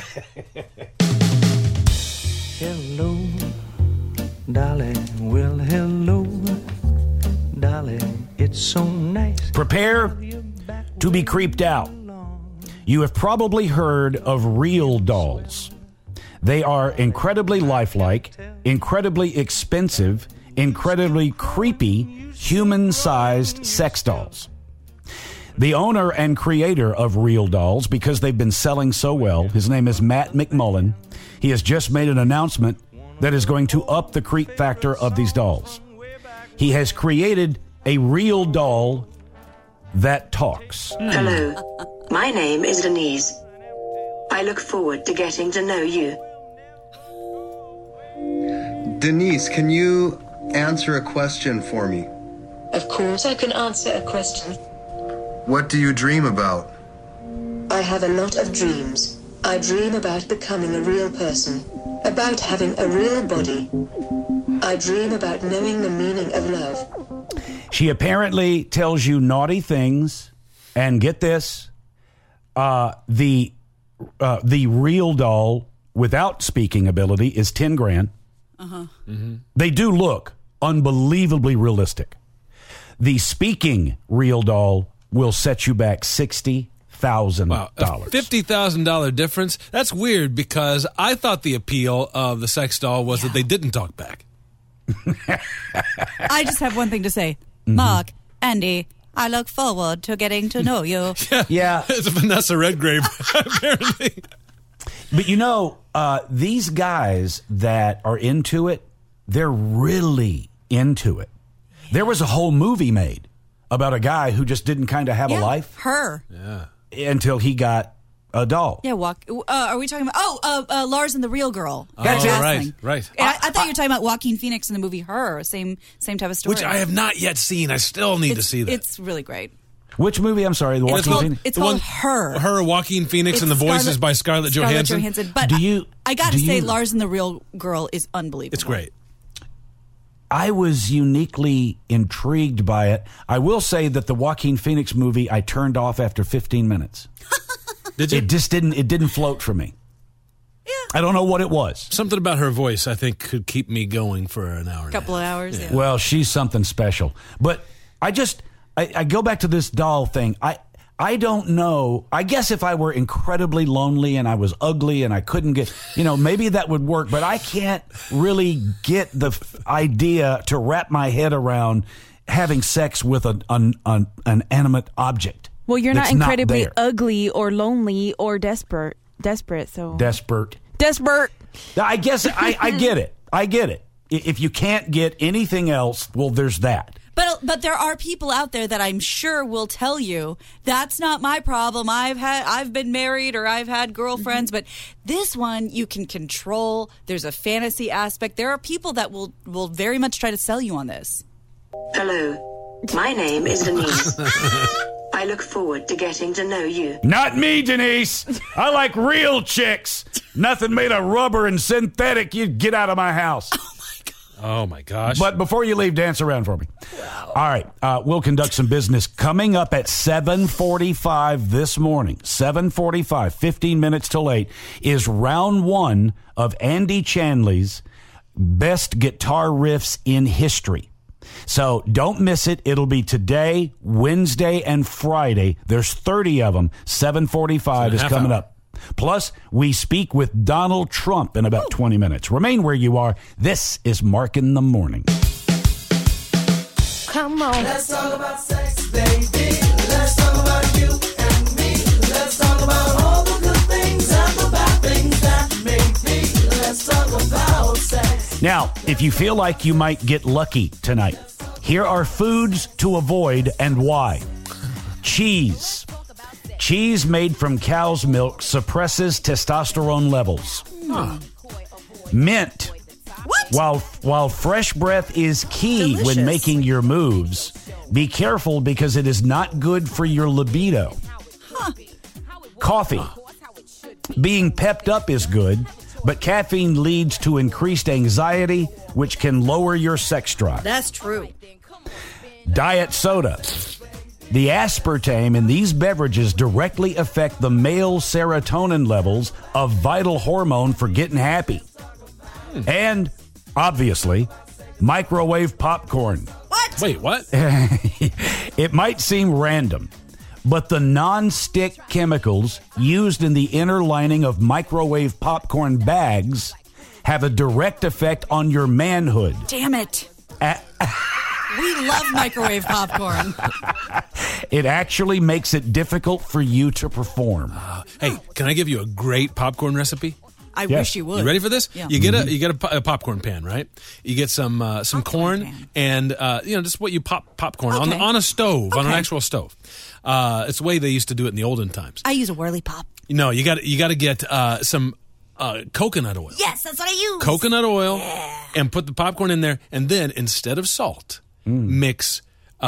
Hello, darling. Well, hello, darling. It's so nice. Prepare to be creeped out. You have probably heard of real dolls. They are incredibly lifelike, incredibly expensive, incredibly creepy, human-sized sex dolls. The owner and creator of Real Dolls, because they've been selling so well, his name is Matt McMullen. He has just made an announcement that is going to up the creep factor of these dolls. He has created a real doll that talks. Hello, my name is Denise. I look forward to getting to know you. Denise, can you answer a question for me? Of course I can answer a question. What do you dream about? I have a lot of dreams. I dream about becoming a real person, about having a real body. I dream about knowing the meaning of love. She apparently tells you naughty things, and get this, the real doll without speaking ability is $10,000. Uh-huh. Mm-hmm. They do look unbelievably realistic. The speaking real doll will set you back $60,000. Wow, a $50,000 difference? That's weird because I thought the appeal of the sex doll was that they didn't talk back. I just have one thing to say. Mark, Andy, I look forward to getting to know you. Yeah. It's Vanessa Redgrave, apparently. But you know, these guys that are into it, they're really into it. There was a whole movie made about a guy who just didn't kind of have a life. Her. Yeah. Until he got a doll. Yeah, are we talking about, Lars and the Real Girl. That's it. Right. I thought you were talking about Joaquin Phoenix in the movie Her. Same type of story. Which I have not yet seen. I still need to see that. It's really great. Which movie? I'm sorry. The Joaquin Phoenix? It's called Her. Her, Joaquin Phoenix, and the voice is by Scarlett Johansson. But I got to say, Lars and the Real Girl is unbelievable. It's great. I was uniquely intrigued by it. I will say that the Joaquin Phoenix movie I turned off after 15 minutes. Did you? It just didn't float for me. Yeah. I don't know what it was. Something about her voice, I think, could keep me going for an hour. Couple of hours. Yeah. Well, she's something special. But I go back to this doll thing. I don't know. I guess if I were incredibly lonely and I was ugly and I couldn't get, maybe that would work. But I can't really get the idea to wrap my head around having sex with an animate object. Well, you're not incredibly ugly or lonely or desperate. So desperate. I guess I get it. I get it. If you can't get anything else, well, there's that. But there are people out there that I'm sure will tell you that's not my problem. I've been married or I've had girlfriends, but this one you can control. There's a fantasy aspect. There are people that will very much try to sell you on this. Hello, my name is Denise. I look forward to getting to know you. Not me, Denise. I like real chicks. Nothing made of rubber and synthetic. You get out of my house. Oh, my gosh. But before you leave, dance around for me. Wow. All right. We'll conduct some business. Coming up at 7:45 this morning, 7:45, 15 minutes till 8, is round one of Andy Chanley's Best Guitar Riffs in History. So don't miss it. It'll be today, Wednesday, and Friday. There's 30 of them. 7:45 is coming up. Plus, we speak with Donald Trump in about 20 minutes. Remain where you are. This is Mark in the Morning. Come on. Let's talk about sex, baby. Let's talk about you and me. Let's talk about all the good things and the bad things that make me. Let's talk about sex. Now, if you feel like you might get lucky tonight, here are foods to avoid and why. Cheese. Cheese made from cow's milk suppresses testosterone levels. Mint. What? While fresh breath is key when making your moves, be careful because it is not good for your libido. Coffee. Being pepped up is good, but caffeine leads to increased anxiety, which can lower your sex drive. That's true. Diet soda. The aspartame in these beverages directly affect the male serotonin levels, a vital hormone for getting happy. And, obviously, microwave popcorn. What? Wait, what? It might seem random, but the non-stick chemicals used in the inner lining of microwave popcorn bags have a direct effect on your manhood. Damn it. We love microwave popcorn. It actually makes it difficult for you to perform. Hey, can I give you a great popcorn recipe? I wish you would. You ready for this? Yeah. You get a popcorn pan, right? You get some corn pan. And just what you popcorn on a stove, on an actual stove. It's the way they used to do it in the olden times. I use a whirly pop. No, you got to get some coconut oil. Yes, that's what I use. Coconut oil, and put the popcorn in there, and then instead of salt, mix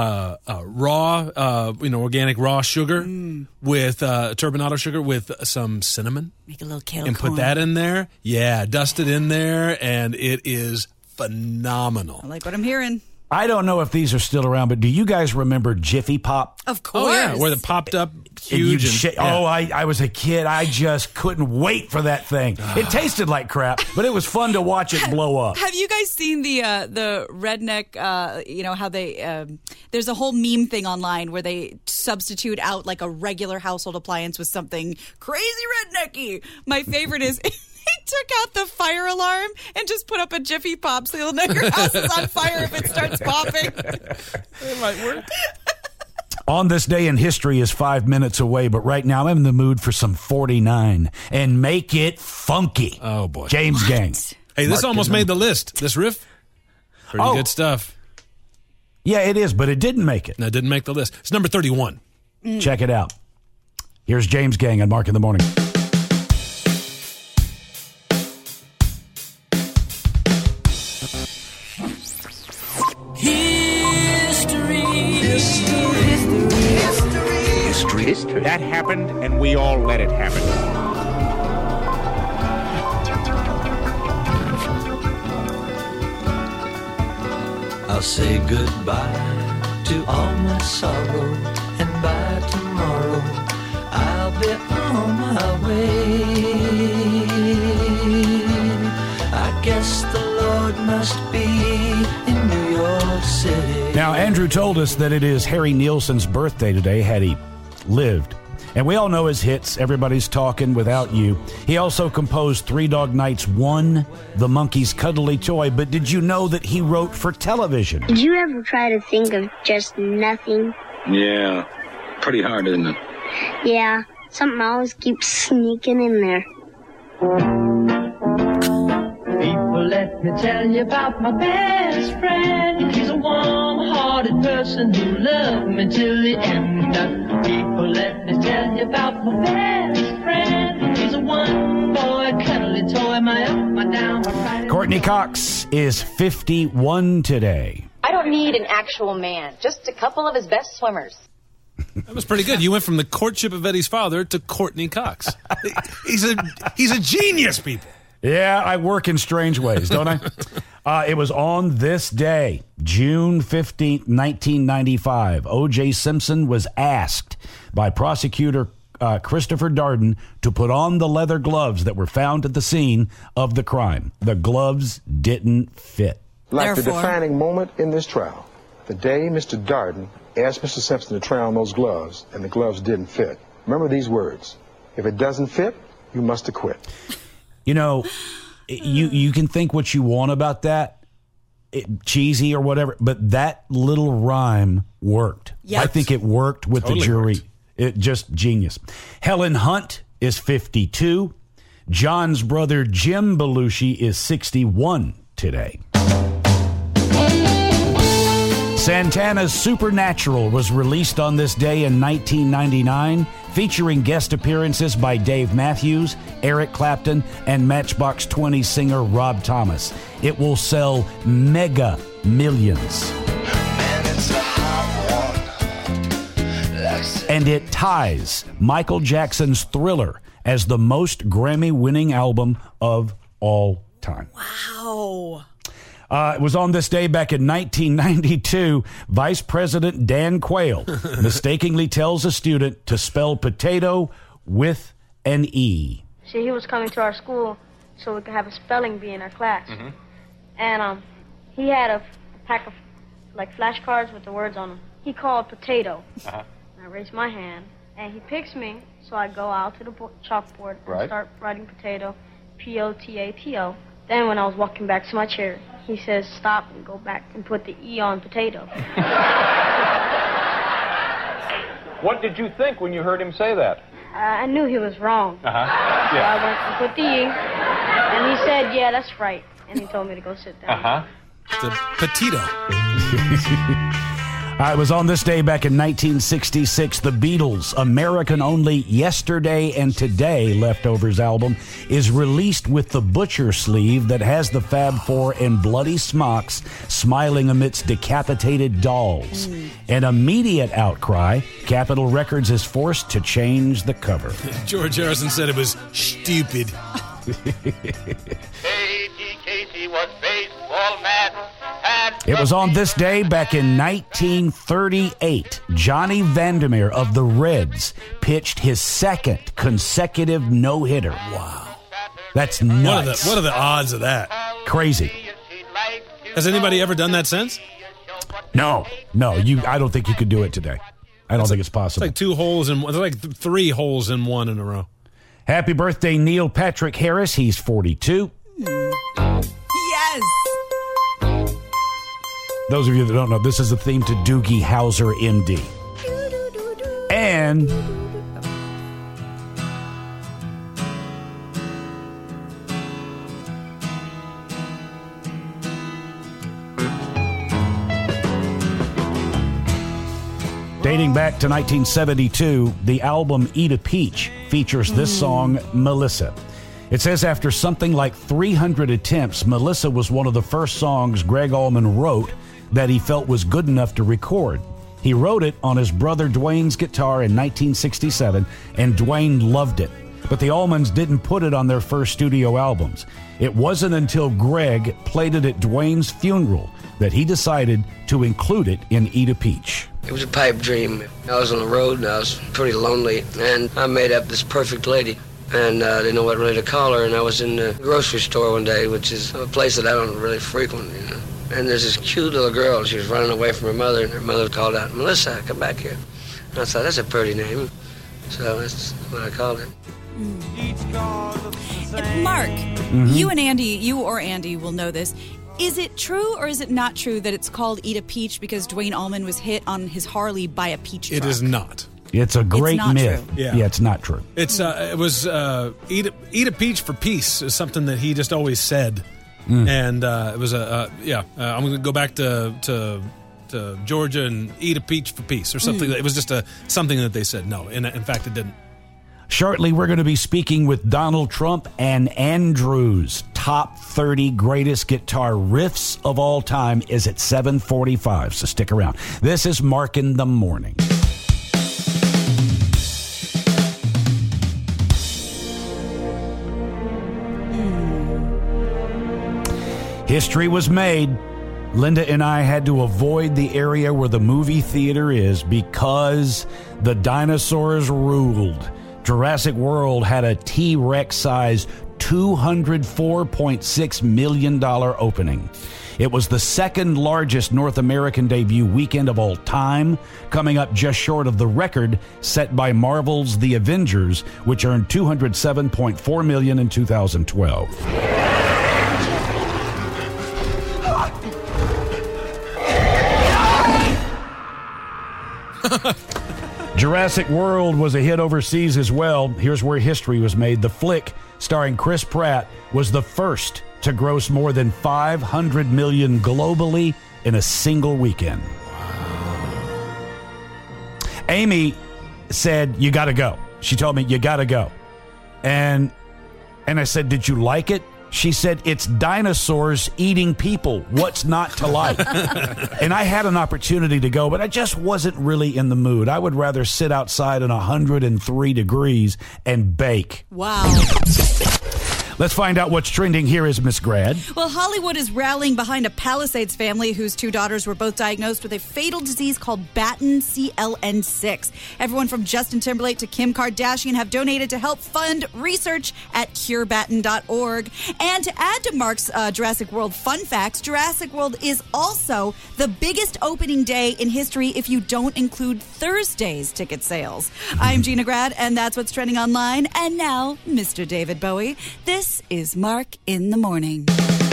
raw, organic raw sugar with turbinado sugar with some cinnamon. Make a little kettle and corn. Put that in there. Yeah, dust it in there, and it is phenomenal. I like what I'm hearing. I don't know if these are still around, but do you guys remember Jiffy Pop? Of course. Oh, yeah, where it popped up huge. I was a kid. I just couldn't wait for that thing. It tasted like crap, but it was fun to watch it blow up. Have you guys seen the redneck, how they, there's a whole meme thing online where they substitute out like a regular household appliance with something crazy rednecky. My favorite is... They took out the fire alarm and just put up a Jiffy Pop so you'll know your house is on fire if it starts popping. It might work. On This Day in History is 5 minutes away, but right now I'm in the mood for some 49 and make it funky. Oh, boy. James Gang. Hey, this almost made the list. This riff, pretty good stuff. Yeah, it is, but it didn't make it. No, it didn't make the list. It's number 31. Check it out. Here's James Gang on Mark in the Morning. History. That happened, and we all let it happen. I'll say goodbye to all my sorrow, and by tomorrow I'll be on my way. I guess the Lord must be in New York City. Now, Andrew told us that it is Harry Nilsson's birthday today, had he lived. And we all know his hits, Everybody's Talking, Without You. He also composed Three Dog Nights 1, The Monkey's Cuddly Toy. But did you know that he wrote for television? Did you ever try to think of just nothing? Yeah, pretty hard, isn't it? Yeah, something always keeps sneaking in there. People let me tell you about my best friend. He's a warm-hearted person who loved me till the end. People, let me tell you about my best friend. He's a one-boy cuddly toy, my up, my down, my right. Courtney Cox is 51 today. I don't need an actual man, just a couple of his best swimmers. That was pretty good. You went from the courtship of Eddie's father to Courtney Cox. He's a genius, people. Yeah, I work in strange ways, don't I? It was on this day, June 15th, 1995. O.J. Simpson was asked by prosecutor Christopher Darden to put on the leather gloves that were found at the scene of the crime. The gloves didn't fit. Like the defining moment in this trial, the day Mr. Darden asked Mr. Simpson to try on those gloves, and the gloves didn't fit. Remember these words: if it doesn't fit, you must acquit. You know, you can think what you want about that, cheesy or whatever, but that little rhyme worked. Yep. I think it worked with the jury. It just genius. Helen Hunt is 52. John's brother Jim Belushi is 61 today. Santana's Supernatural was released on this day in 1999, featuring guest appearances by Dave Matthews, Eric Clapton, and Matchbox 20 singer Rob Thomas. It will sell mega millions. And it ties Michael Jackson's Thriller as the most Grammy-winning album of all time. Wow. It was on this day back in 1992, Vice President Dan Quayle mistakenly tells a student to spell potato with an E. See, he was coming to our school so we could have a spelling bee in our class. Mm-hmm. And he had a pack of, flashcards with the words on them. He called potato. Uh-huh. And I raised my hand, and he picks me, so I go out to the chalkboard and start writing potato, P-O-T-A-T-O. Then when I was walking back to my chair, he says, stop and go back and put the E on potato. What did you think when you heard him say that? I knew he was wrong. Uh-huh. So I went and put the E, and he said, yeah, that's right. And he told me to go sit down. Uh-huh. The potato. It was on this day back in 1966, the Beatles' American-only Yesterday and Today Leftovers album is released with the butcher sleeve that has the Fab Four in bloody smocks smiling amidst decapitated dolls. An immediate outcry, Capitol Records is forced to change the cover. George Harrison said it was stupid. Casey was baseball mad. It was on this day back in 1938, Johnny Vandermeer of the Reds pitched his second consecutive no-hitter. Wow. That's nuts. What are the odds of that? Crazy. Has anybody ever done that since? No. I don't think you could do it today. I don't think it's possible. It's like 2 holes in one. It's like 3 holes in one in a row. Happy birthday, Neil Patrick Harris. He's 42. Yes. Those of you that don't know, this is the theme to Doogie Howser, MD. And dating back to 1972, the album Eat a Peach features this song, Melissa. It says after something like 300 attempts, Melissa was one of the first songs Greg Allman wrote that he felt was good enough to record. He wrote it on his brother Dwayne's guitar in 1967, and Dwayne loved it. But the Allmans didn't put it on their first studio albums. It wasn't until Greg played it at Dwayne's funeral that he decided to include it in Eat a Peach. It was a pipe dream. I was on the road and I was pretty lonely, and I made up this perfect lady. And I didn't know what really to call her, and I was in the grocery store one day, which is a place that I don't really frequent, And there's this cute little girl. She was running away from her mother, and her mother called out, "Melissa, come back here." And I thought, that's a pretty name. So that's what I called it. Mark, you or Andy will know this. Is it true or is it not true that it's called Eat a Peach because Dwayne Allman was hit on his Harley by a peach truck? It is not. It's a great myth. True. Yeah, it's not true. It was eat a peach for peace is something that he just always said And it was I'm going to go back to Georgia and eat a peach for peace or something. It was just something that they said no. In fact, it didn't. Shortly, we're going to be speaking with Donald Trump and Andrew's top 30 greatest guitar riffs of all time is at 7:45, so stick around. This is Mark in the Morning. History was made. Linda and I had to avoid the area where the movie theater is because the dinosaurs ruled. Jurassic World had a T-Rex size $204.6 million opening. It was the second largest North American debut weekend of all time, coming up just short of the record set by Marvel's The Avengers, which earned $207.4 million in 2012. Jurassic World was a hit overseas as well. Here's where history was made. The flick, starring Chris Pratt, was the first to gross more than $500 million globally in a single weekend. Wow. Amy said, "You got to go." She told me, "You got to go." And I said, "Did you like it?" She said, "It's dinosaurs eating people. What's not to like?" And I had an opportunity to go, but I just wasn't really in the mood. I would rather sit outside in 103 degrees and bake. Wow. Let's find out what's trending. Here is Miss Grad. Well, Hollywood is rallying behind a Palisades family whose two daughters were both diagnosed with a fatal disease called Batten CLN6. Everyone from Justin Timberlake to Kim Kardashian have donated to help fund research at curebatten.org. And to add to Mark's Jurassic World fun facts, Jurassic World is also the biggest opening day in history if you don't include Thursday's ticket sales. I'm Gina Grad, and that's what's trending online. And now, Mr. David Bowie. This is Mark in the Morning.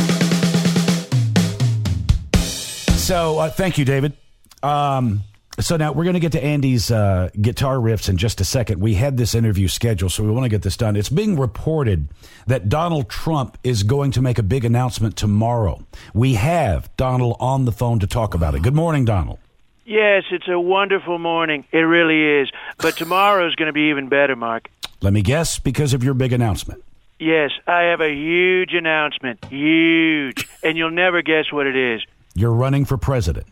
So, thank you, David. So now we're going to get to Andy's guitar riffs in just a second. We had this interview scheduled, so we want to get this done. It's being reported that Donald Trump is going to make a big announcement tomorrow. We have Donald on the phone to talk about it. Good morning, Donald. Yes, it's a wonderful morning. It really is. But tomorrow's going to be even better, Mark. Let me guess, because of your big announcement. Yes, I have a huge announcement. Huge. And you'll never guess what it is. You're running for president.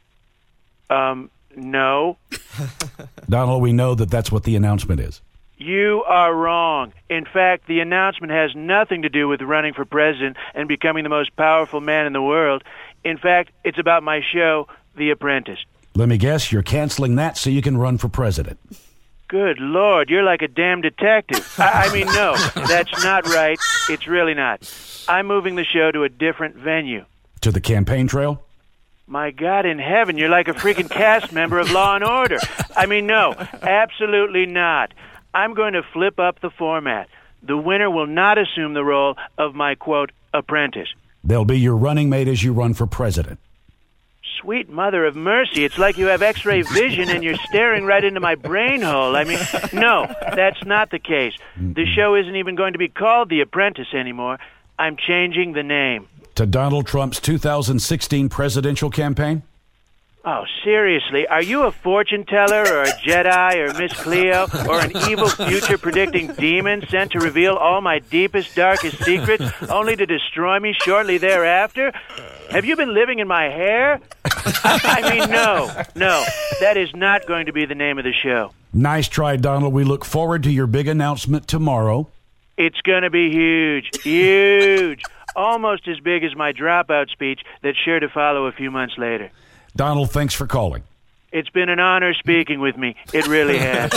No. Donald, we know that that's what the announcement is. You are wrong. In fact, the announcement has nothing to do with running for president and becoming the most powerful man in the world. In fact, it's about my show, The Apprentice. Let me guess, you're canceling that so you can run for president. Good Lord, you're like a damn detective. I mean, no, that's not right. It's really not. I'm moving the show to a different venue. To the campaign trail? My God in heaven, you're like a freaking cast member of Law and Order. I mean, no, absolutely not. I'm going to flip up the format. The winner will not assume the role of my, quote, apprentice. They'll be your running mate as you run for president. Sweet mother of mercy, it's like you have x-ray vision and you're staring right into my brain hole. I mean, no, that's not the case. The show isn't even going to be called The Apprentice anymore. I'm changing the name. To Donald Trump's 2016 presidential campaign? Oh, seriously, are you a fortune teller or a Jedi or Miss Cleo or an evil future-predicting demon sent to reveal all my deepest, darkest secrets only to destroy me shortly thereafter? Have you been living in my hair? I mean, no, that is not going to be the name of the show. Nice try, Donald. We look forward to your big announcement tomorrow. It's going to be huge, huge. Almost as big as my dropout speech that's sure to follow a few months later. Donald, thanks for calling. It's been an honor speaking with me. It really has.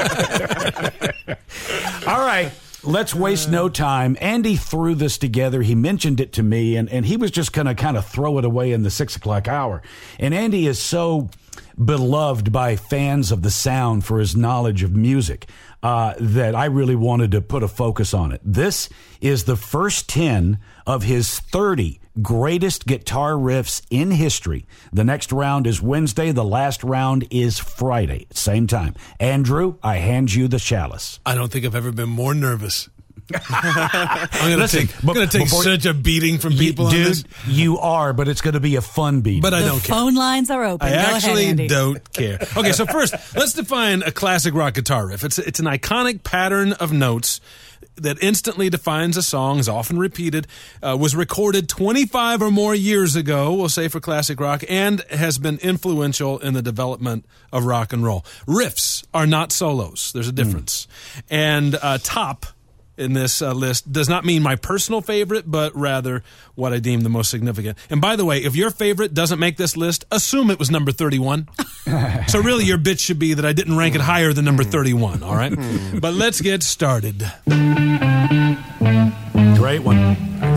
All right, let's waste no time. Andy threw this together. He mentioned it to me, and he was just going to kind of throw it away in the 6 o'clock hour. And Andy is so beloved by fans of the sound for his knowledge of music that I really wanted to put a focus on it. This is the first 10 of his 30 greatest guitar riffs in history. The next round is Wednesday. The last round is Friday. Same time. Andrew, I hand you the chalice. I don't think I've ever been more nervous. I'm going to take such a beating from people on this. Dude, you are, but it's going to be a fun beating. But I don't care. Phone lines are open. I Go actually ahead, Andy. don't care. Okay, so first, let's define a classic rock guitar riff. It's an iconic pattern of notes that instantly defines a song, is often repeated, was recorded 25 or more years ago, we'll say for classic rock, and has been influential in the development of rock and roll. Riffs are not solos. There's a difference. And top in this list does not mean my personal favorite, but rather what I deem the most significant. And by the way, if your favorite doesn't make this list, assume it was number 31. So really your bitch should be that I didn't rank it higher than number 31, all right? But let's get started. Great one.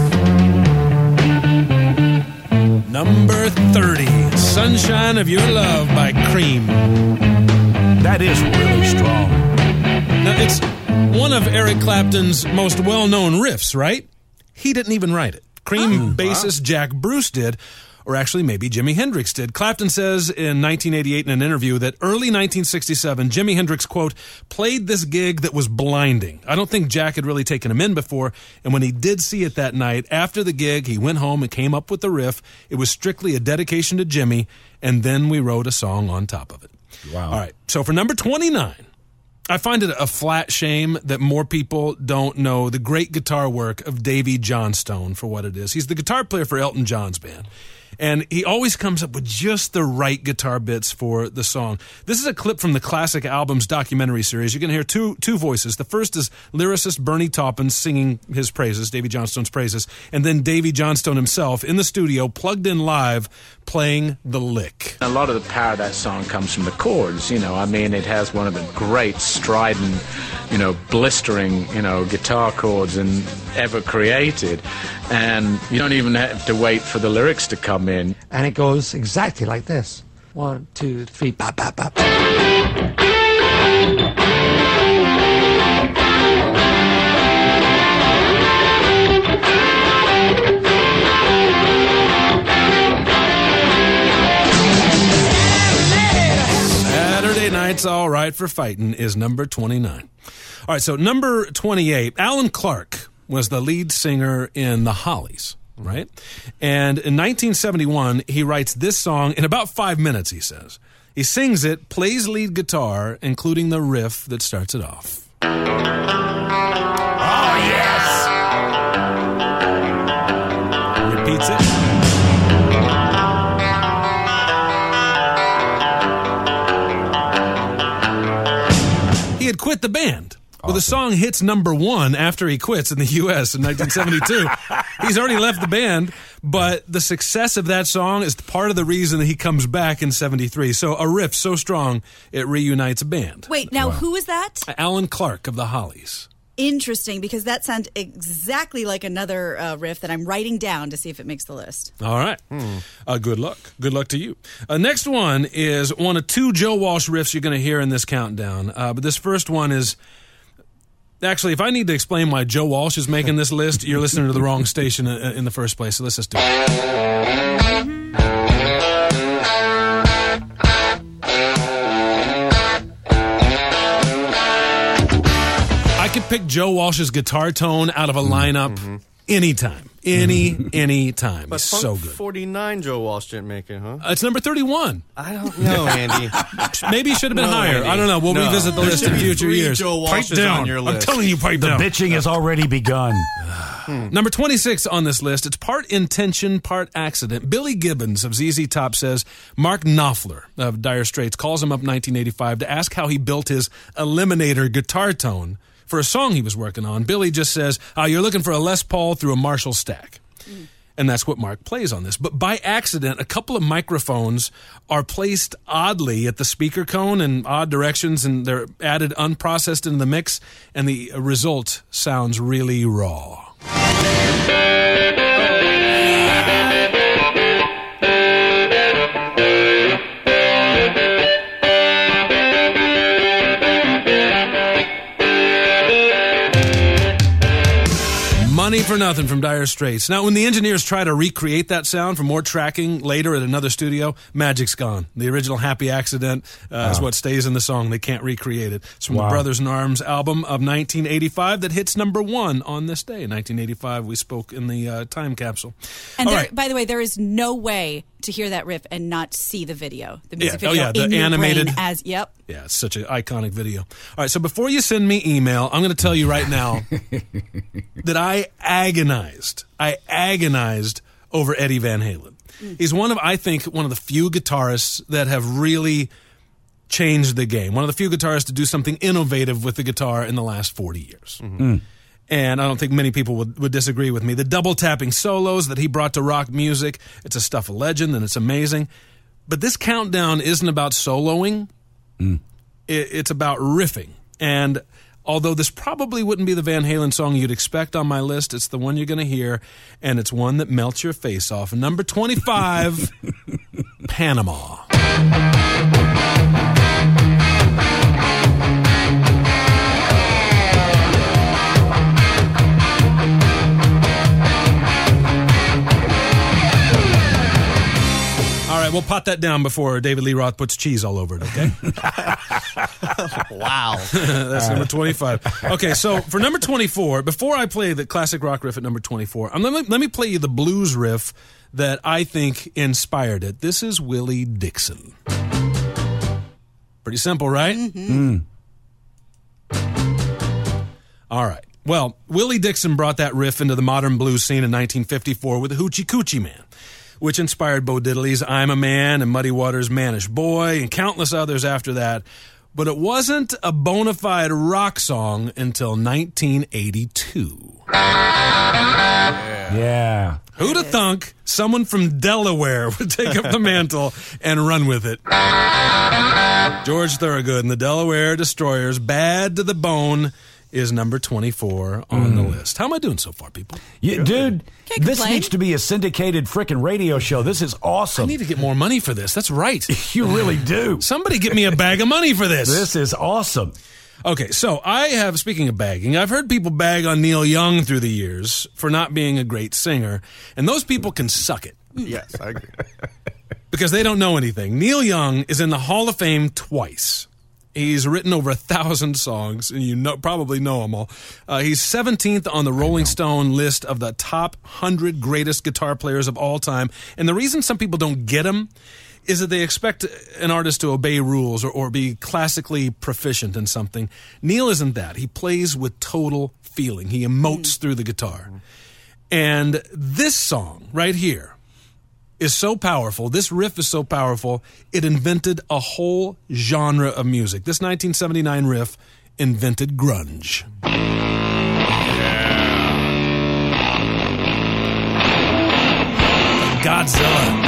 Number 30, Sunshine of Your Love by Cream. That is really strong. Now, it's one of Eric Clapton's most well-known riffs, right? He didn't even write it. Cream bassist Jack Bruce did, or actually maybe Jimi Hendrix did. Clapton says in 1988 in an interview that early 1967, Jimi Hendrix, quote, played this gig that was blinding. I don't think Jack had really taken him in before, and when he did see it that night, after the gig, he went home and came up with the riff. It was strictly a dedication to Jimmy, and then we wrote a song on top of it. Wow. All right, so for number 29, I find it a flat shame that more people don't know the great guitar work of Davy Johnstone for what it is. He's the guitar player for Elton John's band. And he always comes up with just the right guitar bits for the song. This is a clip from the Classic Albums documentary series. You're going to hear two voices. The first is lyricist Bernie Taupin singing his praises, Davy Johnstone's praises, and then Davy Johnstone himself in the studio, plugged in live, playing the lick. A lot of the power of that song comes from the chords, I mean, it has one of the great strident, blistering, guitar chords ever created. And you don't even have to wait for the lyrics to come in. And it goes exactly like this. 1, 2, 3, bop, bop, bop. Saturday Night's All Right for Fightin' is number 29. All right, so number 28, Alan Clark was the lead singer in the Hollies, right? And in 1971, he writes this song in about 5 minutes, he says. He sings it, plays lead guitar, including the riff that starts it off. Oh, yes! Repeats it. He had quit the band. Well, the song hits number 1 after he quits in the U.S. in 1972. He's already left the band, but the success of that song is part of the reason that he comes back in 73. So a riff so strong, it reunites a band. Wait, now who is that? Alan Clark of the Hollies. Interesting, because that sounds exactly like another riff that I'm writing down to see if it makes the list. All right. Good luck. Good luck to you. Next one is one of 2 Joe Walsh riffs you're going to hear in this countdown. But this first one is... Actually, if I need to explain why Joe Walsh is making this list, you're listening to the wrong station in the first place. So let's just do it. I could pick Joe Walsh's guitar tone out of a lineup anytime. Any time. But It's Funk so good. 49 Joe Walsh didn't make it, huh? It's number 31. I don't know, Andy. Maybe it should have been higher. Andy. I don't know. We'll revisit the There list should in be future 3 years. Joe Pipe Walshes down. on your I'm list. telling you, pipe down. The bitching has already begun. Number 26 on this list, it's part intention, part accident. Billy Gibbons of ZZ Top says Mark Knopfler of Dire Straits calls him up in 1985 to ask how he built his Eliminator guitar tone for a song he was working on. Billy just says, you're looking for a Les Paul through a Marshall stack. And that's what Mark plays on this. But by accident, a couple of microphones are placed oddly at the speaker cone in odd directions, and they're added unprocessed into the mix, and the result sounds really raw. Money for Nothing from Dire Straits. Now, when the engineers try to recreate that sound for more tracking later at another studio, magic's gone. The original Happy Accident is what stays in the song. They can't recreate it. It's from the Brothers in Arms album of 1985 that hits number 1 on this day. In 1985, we spoke in the time capsule. And by the way, there is no way to hear that riff and not see the video. The music video the in your animated brain as, Yeah, it's such an iconic video. All right, so before you send me email, I'm going to tell you right now that I agonized over Eddie Van Halen. He's I think one of the few guitarists that have really changed the game. One of the few guitarists to do something innovative with the guitar in the last 40 years. And I don't think many people would disagree with me. The double-tapping solos that he brought to rock music, it's a stuff of legend, and it's amazing. But this countdown isn't about soloing. It's about riffing. And although this probably wouldn't be the Van Halen song you'd expect on my list, it's the one you're going to hear, and it's one that melts your face off. Number 25, Panama. All right, we'll pot that down before David Lee Roth puts cheese all over it, okay? Wow. That's number 25. Okay, so for number 24, before I play the classic rock riff at number 24, let me play you the blues riff that I think inspired it. This is Willie Dixon. Pretty simple, right? All right. Well, Willie Dixon brought that riff into the modern blues scene in 1954 with the Hoochie Coochie Man, which inspired Bo Diddley's I'm a Man and Muddy Waters' Manish Boy and countless others after that. But it wasn't a bona fide rock song until 1982. Yeah. Who'd have thunk someone from Delaware would take up the mantle and run with it? George Thorogood and the Delaware Destroyers, Bad to the Bone, is number 24 on the list. How am I doing so far, people? Dude, this needs to be a syndicated frickin' radio show. This is awesome. I need to get more money for this. That's right. You really do. Somebody get me a bag of money for this. This is awesome. Okay, so speaking of bagging, I've heard people bag on Neil Young through the years for not being a great singer, and those people can suck it. Yes, I agree. Because they don't know anything. Neil Young is in the Hall of Fame twice. He's written over 1,000 songs, and you probably know them all. He's 17th on the Rolling Stone list of the top 100 greatest guitar players of all time. And the reason some people don't get him is that they expect an artist to obey rules or be classically proficient in something. Neil isn't that. He plays with total feeling. He emotes through the guitar. And this song right here is so powerful, this riff is so powerful, it invented a whole genre of music. This 1979 riff invented grunge. Godzilla.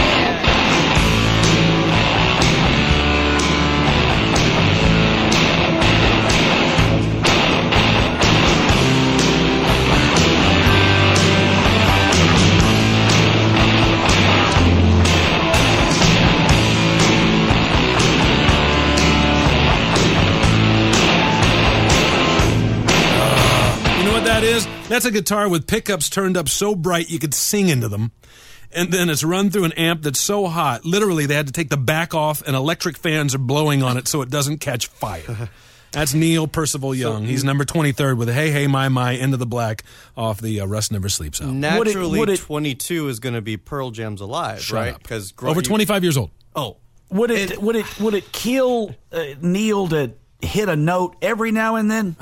That's a guitar with pickups turned up so bright you could sing into them. And then it's run through an amp that's so hot, literally they had to take the back off and electric fans are blowing on it so it doesn't catch fire. That's Neil Percival Young. He's number 23rd with Hey, Hey, My, Into the Black off the Rust Never Sleeps album. Naturally, 22 is going to be Pearl Jam's Alive, right? Because over 25 years old. Oh. Would it kill Neil to hit a note every now and then?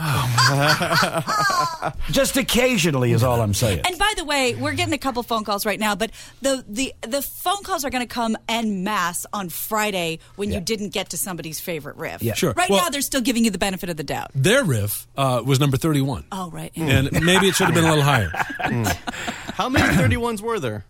Just occasionally is all I'm saying. And by the way, we're getting a couple phone calls right now, but the phone calls are going to come en masse on Friday when you didn't get to somebody's favorite riff. Yeah. Sure. Right now, they're still giving you the benefit of the doubt. Their riff was number 31. Oh, right. And maybe it should have been a little higher. How many 31s were there?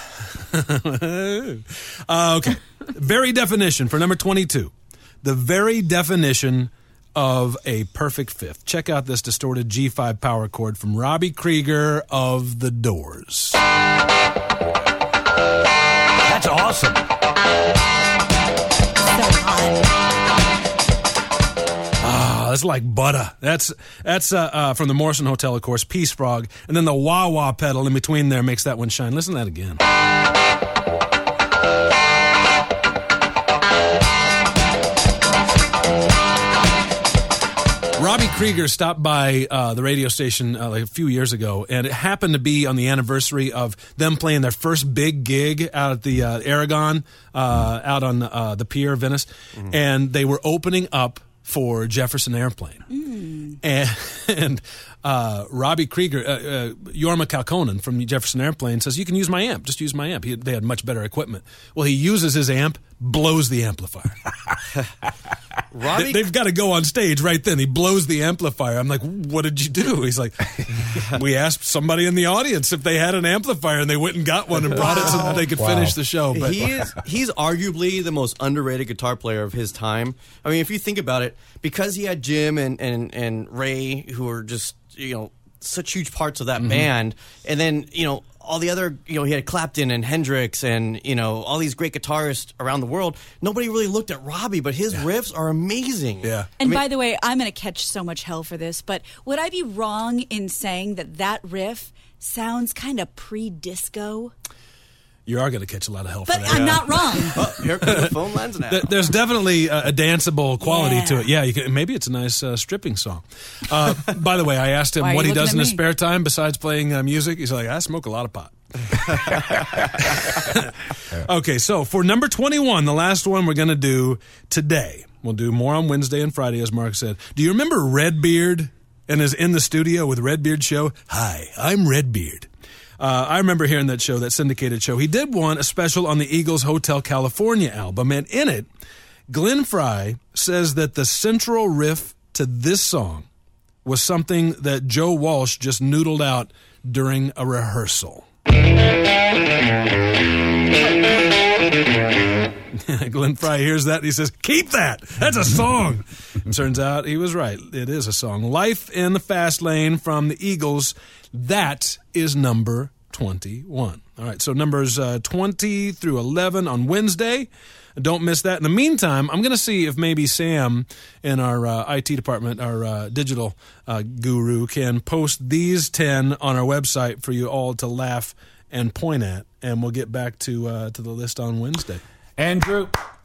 Okay. Very definition for number 22. The very definition of a perfect fifth. Check out this distorted G5 power chord from Robbie Krieger of The Doors. That's awesome. that's like butter. That's from the Morrison Hotel, of course, Peace Frog. And then the wah-wah pedal in between there makes that one shine. Listen to that again. Robbie Krieger stopped by the radio station like a few years ago, and it happened to be on the anniversary of them playing their first big gig out at the Aragon, out on the Pier, Venice, and they were opening up for Jefferson Airplane. And Robbie Krieger, Jorma Kaukonen from Jefferson Airplane says, you can use my amp. Just use my amp. They had much better equipment. Well, he uses his amp, blows the amplifier. They've got to go on stage right then. He blows the amplifier. I'm like, what did you do? He's like, we asked somebody in the audience if they had an amplifier, and they went and got one and brought it so that they could finish the show. But He's arguably the most underrated guitar player of his time. I mean, if you think about it, because he had Jim and Ray, who are just, such huge parts of that band, and then, all the other, he had Clapton and Hendrix and, all these great guitarists around the world. Nobody really looked at Robbie, but his riffs are amazing. Yeah. And by the way, I'm going to catch so much hell for this, but would I be wrong in saying that riff sounds kind of pre-disco? You are going to catch a lot of hell for that. But I'm not wrong. Here comes the phone lines now. There's definitely a danceable quality to it. Yeah, maybe it's a nice stripping song. By the way, I asked him what he does in his spare time besides playing music. He's like, I smoke a lot of pot. Okay, so for number 21, the last one we're going to do today. We'll do more on Wednesday and Friday, as Mark said. Do you remember Redbeard and is in the studio with Redbeard Show? Hi, I'm Redbeard. I remember hearing that show, that syndicated show. He did a special on the Eagles' Hotel California album, and in it, Glenn Frey says that the central riff to this song was something that Joe Walsh just noodled out during a rehearsal. Glenn Frey hears that and he says, keep that! That's a song! Turns out he was right. It is a song. Life in the Fast Lane from the Eagles. That is number 21. All right, so numbers 20 through 11 on Wednesday. Don't miss that. In the meantime, I'm going to see if maybe Sam in our IT department, our digital guru, can post these 10 on our website for you all to laugh and point at, and we'll get back to the list on Wednesday. Andrew,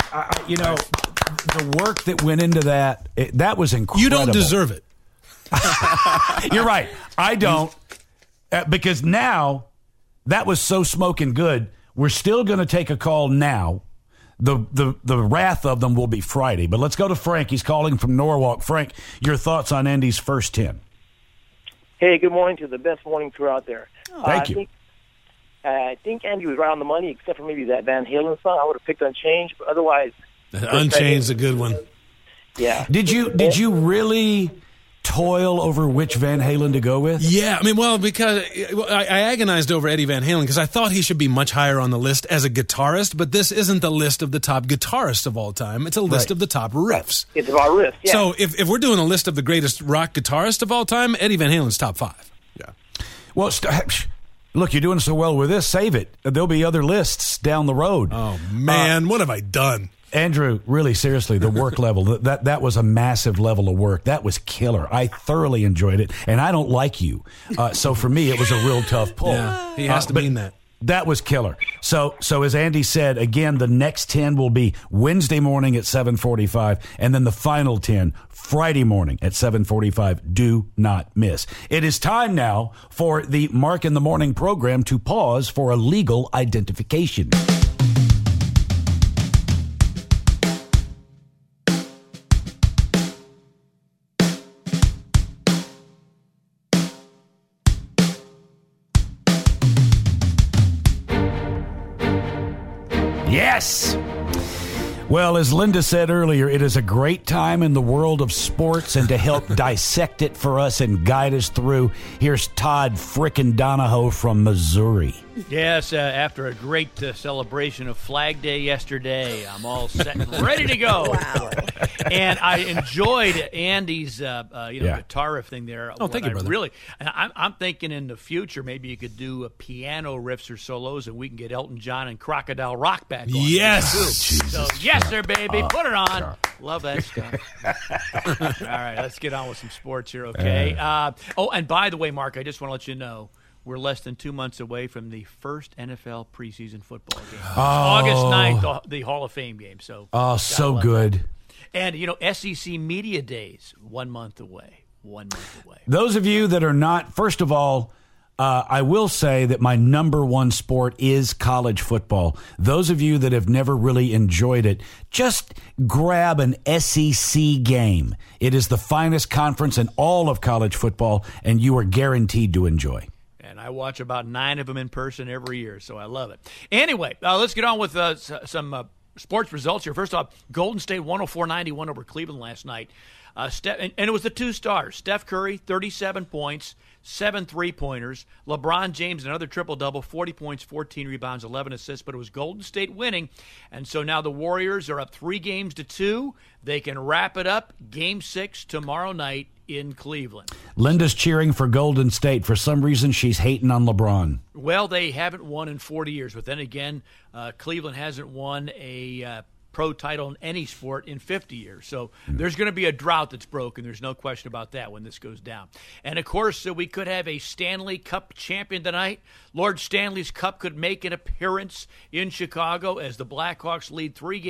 the work that went into that, that was incredible. You don't deserve it. You're right. I don't. Because now, that was so smoking good. We're still going to take a call now. The wrath of them will be Friday. But let's go to Frank. He's calling from Norwalk. Frank, your thoughts on Andy's first 10. Hey, good morning to the best morning crew out there. Thank you. I think Andy was right on the money, except for maybe that Van Halen song. I would have picked Unchanged, but otherwise... Unchanged is a good one. Yeah. Did you really toil over which Van Halen to go with? Yeah, because I agonized over Eddie Van Halen because I thought he should be much higher on the list as a guitarist, but this isn't the list of the top guitarists of all time. It's a list of the top riffs. It's about riffs, yeah. So if we're doing a list of the greatest rock guitarists of all time, Eddie Van Halen's top 5. Yeah. Well, look, you're doing so well with this. Save it. There'll be other lists down the road. Oh, man, what have I done? Andrew, really seriously, the work level, that was a massive level of work. That was killer. I thoroughly enjoyed it, and I don't like you. So for me, it was a real tough pull. Yeah, he has to mean that. That was killer. So as Andy said, again, the next 10 will be Wednesday morning at 7:45, and then the final 10 Friday morning at 7:45. Do not miss. It is time now for the Mark in the Morning program to pause for a legal identification. Yes! Well, as Linda said earlier, it is a great time in the world of sports, and to help dissect it for us and guide us through, here's Todd frickin' Donahoe from Missouri. Yes, after a great celebration of Flag Day yesterday, I'm all set and ready to go. Wow. And I enjoyed Andy's guitar riff thing there. Oh, thank you, brother. Really, I'm thinking in the future maybe you could do piano riffs or solos, and we can get Elton John and Crocodile Rock back on. Yes. So, yes. Yes, sir, baby. Put it on. Sure. Love that stuff. All right, let's get on with some sports here, okay? And by the way, Mark, I just want to let you know, we're less than 2 months away from the first NFL preseason football game. August 9th, the Hall of Fame game. So so good. And, SEC Media Days, 1 month away. 1 month away. Those of you that are not, first of all, I will say that my number one sport is college football. Those of you that have never really enjoyed it, just grab an SEC game. It is the finest conference in all of college football, and you are guaranteed to enjoy. And I watch about 9 of them in person every year, so I love it. Anyway, let's get on with some sports results here. First off, Golden State 104-91 over Cleveland last night. And it was the 2 stars. Steph Curry, 37 points, 7 3-pointers. LeBron James, another triple-double, 40 points, 14 rebounds, 11 assists. But it was Golden State winning. And so now the Warriors are up 3-2. They can wrap it up. Game 6 tomorrow night in Cleveland. Linda's cheering for Golden State. For some reason, she's hating on LeBron. Well, they haven't won in 40 years. But then again, Cleveland hasn't won a pro title in any sport in 50 years. So there's going to be a drought that's broken. There's no question about that when this goes down. And, of course, we could have a Stanley Cup champion tonight. Lord Stanley's Cup could make an appearance in Chicago as the Blackhawks lead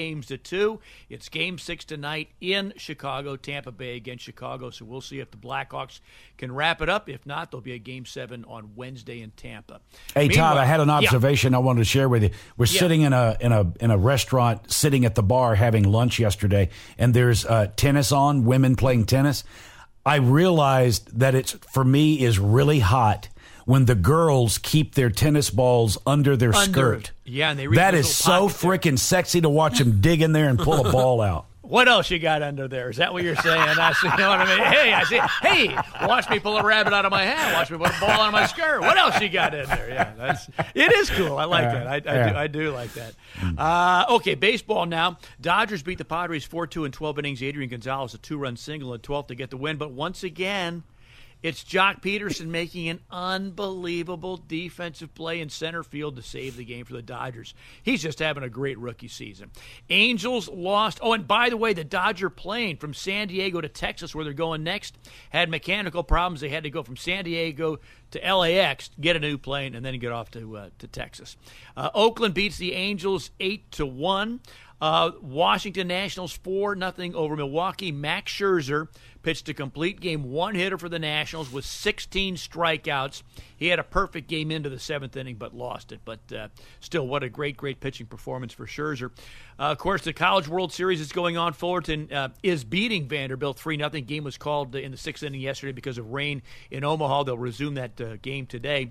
3-2. It's Game 6 tonight in Chicago, Tampa Bay against Chicago. So we'll see if the Blackhawks can wrap it up. If not, there'll be a Game 7 on Wednesday in Tampa. Hey, Todd, I had an observation I wanted to share with you. We're sitting in a restaurant, sitting at the bar having lunch yesterday, and there's tennis on, women playing tennis. I realized that it's, for me, is really hot when the girls keep their tennis balls under their skirt. Yeah, and they that is so freaking sexy to watch them dig in there and pull a ball out. What else you got under there? Is that what you're saying? You know what I mean? Hey, watch me pull a rabbit out of my hat. Watch me put a ball out of my skirt. What else you got in there? Yeah, it is cool. I like that. I do like that. Okay, baseball now. Dodgers beat the Padres 4-2 in 12 innings. Adrian Gonzalez, a 2-run single in 12th to get the win. But once again, it's Jock Peterson making an unbelievable defensive play in center field to save the game for the Dodgers. He's just having a great rookie season. Angels lost. Oh, and by the way, the Dodger plane from San Diego to Texas, where they're going next, had mechanical problems. They had to go from San Diego to LAX, get a new plane, and then get off to Texas. Oakland beats the Angels 8-1. Washington Nationals 4-0 over Milwaukee. Max Scherzer pitched a complete game, 1 hitter for the Nationals with 16 strikeouts. He had a perfect game into the 7th inning, but lost it. But still, what a great pitching performance for Scherzer. Of course, the College World Series is going on. Fullerton is beating Vanderbilt 3-0. Game was called in the 6th inning yesterday because of rain in Omaha. They'll resume that game today.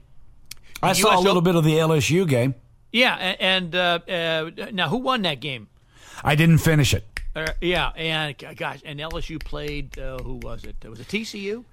I saw a little bit of the LSU game. Yeah, and now who won that game? I didn't finish it. And gosh, and LSU played. Who was it? Was it TCU?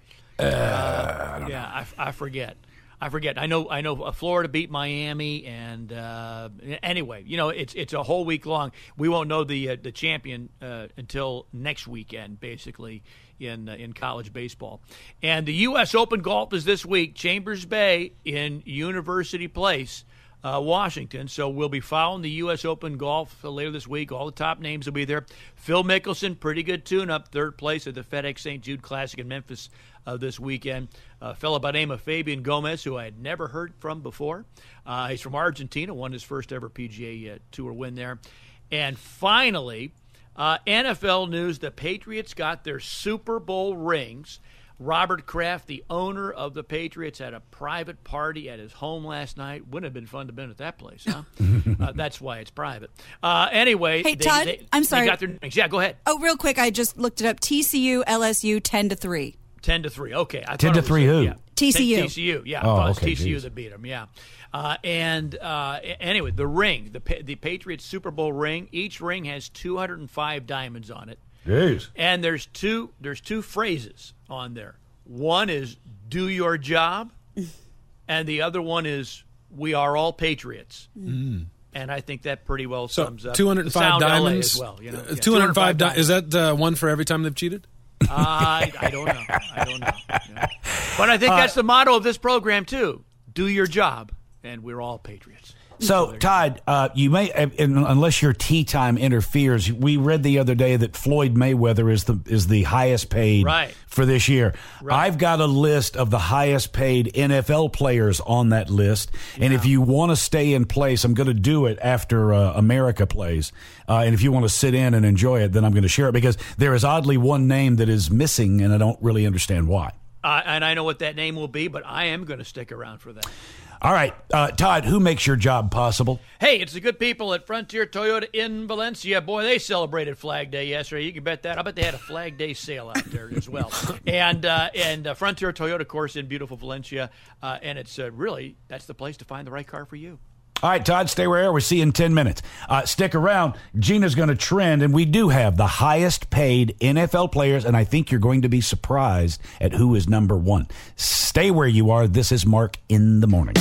I forget. I know. Florida beat Miami, and anyway, it's a whole week long. We won't know the champion until next weekend, basically in college baseball. And the U.S. Open golf is this week. Chambers Bay in University Place. Washington. So we'll be following the U.S. Open golf later this week. All the top names will be there. Phil Mickelson, pretty good tune-up, 3rd place at the FedEx St. Jude Classic in Memphis this weekend. A fellow by the name of Fabian Gomez, who I had never heard from before. He's from Argentina, won his first ever PGA Tour win there. And finally, NFL news, the Patriots got their Super Bowl rings. Robert Kraft, the owner of the Patriots, had a private party at his home last night. Wouldn't have been fun to have been at that place, huh? That's why it's private. Anyway. Hey, Todd, I'm sorry. They got their rings. Yeah, go ahead. Oh, real quick, I just looked it up. TCU, LSU, 10-3. 10-3, okay. 10-3 who? Yeah. TCU. TCU, yeah. Oh, I thought it was okay, TCU geez. that beat them, yeah. Anyway, the ring, the Patriots Super Bowl ring, each ring has 205 diamonds on it. Jeez. And there's two phrases on there. One is "Do your job," and the other one is "We are all Patriots." Mm. And I think that pretty well sums up 205 diamonds as well. 205 is that one for every time they've cheated? I don't know. Yeah. But I think that's the motto of this program too. Do your job, and we're all Patriots. So, Todd, you may, unless your tea time interferes, we read the other day that Floyd Mayweather is the highest paid for this year. Right. I've got a list of the highest paid NFL players on that list, and if you want to stay in place, I'm going to do it after America plays. And if you want to sit in and enjoy it, then I'm going to share it because there is oddly one name that is missing, and I don't really understand why. And I know what that name will be, but I am going to stick around for that. All right, Todd, who makes your job possible? Hey, it's the good people at Frontier Toyota in Valencia. Boy, they celebrated Flag Day yesterday. You can bet that. I bet they had a Flag Day sale out there as well. And Frontier Toyota, of course, in beautiful Valencia. And it's really, that's the place to find the right car for you. All right, Todd, stay where you are. We'll see you in 10 minutes. Stick around. Gina's going to trend, and we do have the highest paid NFL players, and I think you're going to be surprised at who is number one. Stay where you are. This is Mark in the Morning.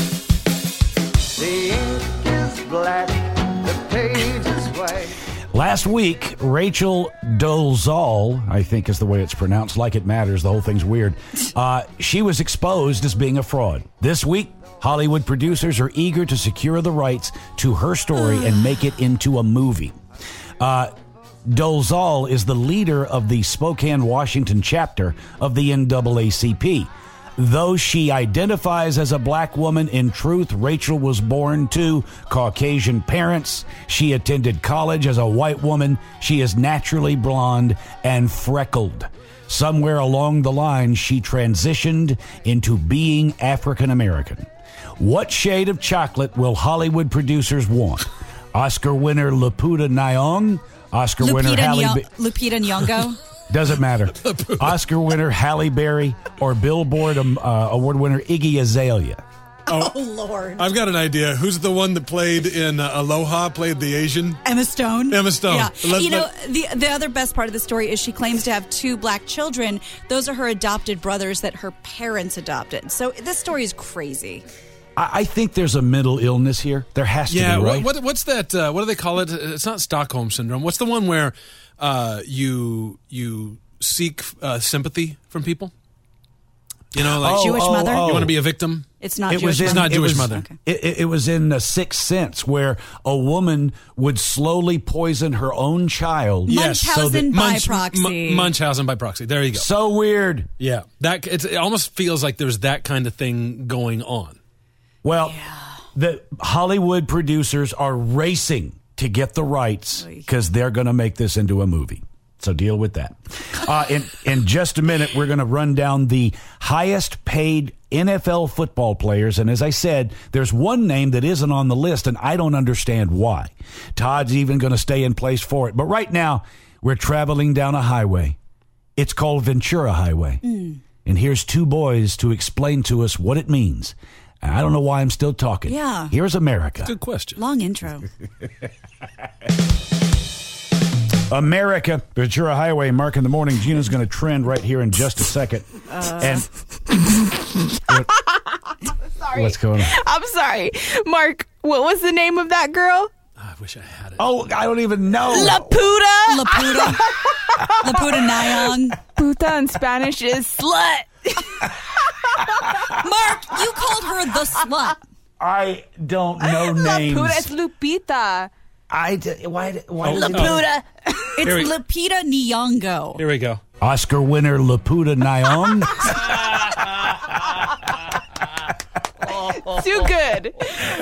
The ink is black, the page is white. Last week, Rachel Dolezal, I think is the way it's pronounced, like it matters, the whole thing's weird, she was exposed as being a fraud. This week, Hollywood producers are eager to secure the rights to her story and make it into a movie. Dolezal is the leader of the Spokane, Washington chapter of the NAACP. Though she identifies as a black woman, in truth, Rachel was born to Caucasian parents. She attended college as a white woman. She is naturally blonde and freckled. Somewhere along the line, she transitioned into being African American. What shade of chocolate will Hollywood producers want? Oscar winner Lupita Nyong'o? Oscar winner Lupita Nyong'o? Doesn't matter. Oscar winner Halle Berry or Billboard award winner Iggy Azalea? Oh, Lord. I've got an idea. Who's the one that played in Aloha, played the Asian? Emma Stone. Emma Stone. Yeah. The other best part of the story is she claims to have 2 black children. Those are her adopted brothers that her parents adopted. So this story is crazy. I think there's a mental illness here. There has to be, right? What's that? What do they call it? It's not Stockholm Syndrome. What's the one where you seek sympathy from people? You know, like Jewish mother. You want to be a victim? It's not. It's not Jewish mother. Okay. It was in Sixth Sense, where a woman would slowly poison her own child. Munchausen by proxy. Munchausen by proxy. There you go. So weird. Yeah, it almost feels like there's that kind of thing going on. Well, the Hollywood producers are racing to get the rights because they're going to make this into a movie. So deal with that. In just a minute, we're going to run down the highest paid NFL football players. And as I said, there's one name that isn't on the list, and I don't understand why. Todd's even going to stay in place for it. But right now, we're traveling down a highway. It's called Ventura Highway. And here's 2 boys to explain to us what it means. I don't know why I'm still talking. Yeah. Here's America. Good question. Long intro. America, Ventura Highway, Mark in the Morning. Gina's going to trend right here in just a second. And Sorry. What's going on? I'm sorry. Mark, what was the name of that girl? I wish I had it. Oh, I don't even know. Laputa Nyong'o. Puta in Spanish is slut. Mark, you called her the slut. I don't know names. Laputa, it's Lupita. Why Laputa. It's Lupita Nyong'o. Here we go. Oscar winner Lupita Nyong'o. Too good.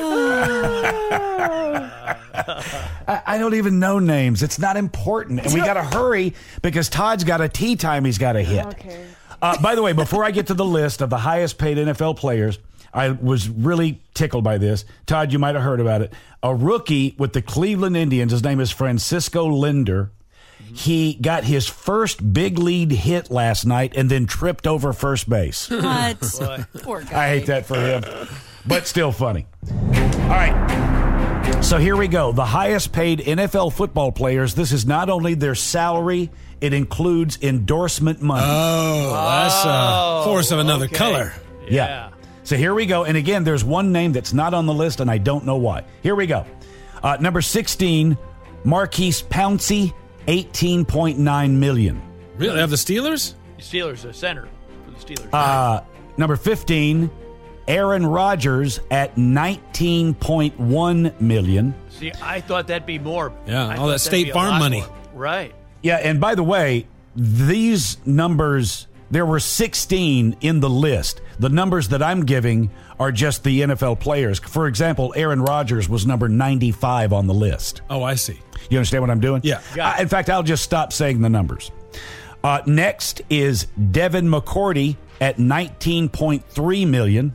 I don't even know names. It's not important. And we got to hurry because Todd's got a tea time he's got to hit. Okay. By the way, before I get to the list of the highest paid NFL players, I was really tickled by this. Todd, you might have heard about it. A rookie with the Cleveland Indians, his name is Francisco Linder. He got his first big league hit last night and then tripped over first base. What? Poor guy. I hate that for him, but still funny. All right. So here we go. The highest paid NFL football players. This is not only their salary, it includes endorsement money. Oh, that's a horse of another color. Yeah. So here we go. And again, there's one name that's not on the list, and I don't know why. Here we go. Number 16, Marquise Pouncey, $18.9 million. Really? They have the Steelers? The Steelers, the center for the Steelers. Number 15, Aaron Rodgers at $19.1 million. See, I thought that'd be more. Yeah, I all thought that that'd State be a Farm lot money. more. Right. Yeah, and by the way, these numbers, there were 16 in the list. The numbers that I'm giving are just the NFL players. For example, Aaron Rodgers was number 95 on the list. Oh, I see. You understand what I'm doing? Yeah. In fact, I'll just stop saying the numbers. Next is Devin McCourty at $19.3 million.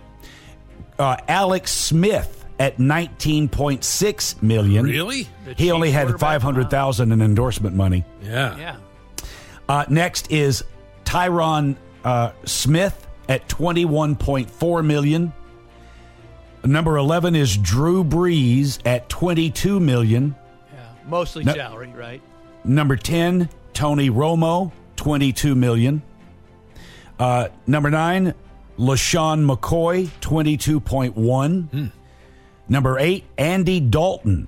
Alex Smith at $19.6 million. Really? He only had $500,000 in endorsement money. Yeah. Next is Tyron Smith at $21.4 million. Number 11 is Drew Brees at $22 million. Mostly salary, right? Number 10, Tony Romo, $22 million. Number 9, LaShawn McCoy, $22.1. Number 8, Andy Dalton,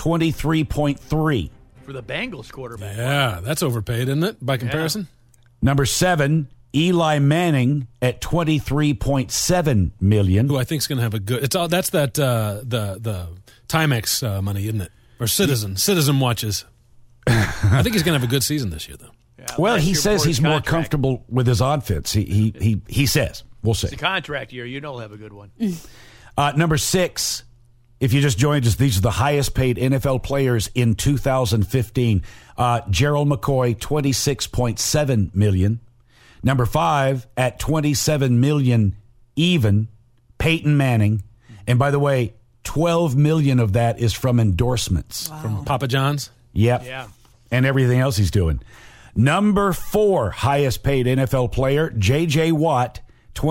$23.3. For the Bengals quarterback. Yeah, that's overpaid, isn't it, by comparison? Number 7, Eli Manning at $23.7 million. Who I think is going to have a good. It's all that's that the Timex money, isn't it? Or Citizen watches. I think he's going to have a good season this year, though. Yeah, well, he says he's more contract. comfortable with his outfits. He says. We'll see. It's a contract year. You know he'll have a good one. Number 6, if you just joined us, these are the highest paid NFL players in 2015. Gerald McCoy, $26.7 million. Number 5 at $27 million even, Peyton Manning. And by the way, $12 million of that is from endorsements. Wow. From Papa John's? Yep. Yeah. And everything else he's doing. Number 4 highest paid NFL player, J.J. Watt,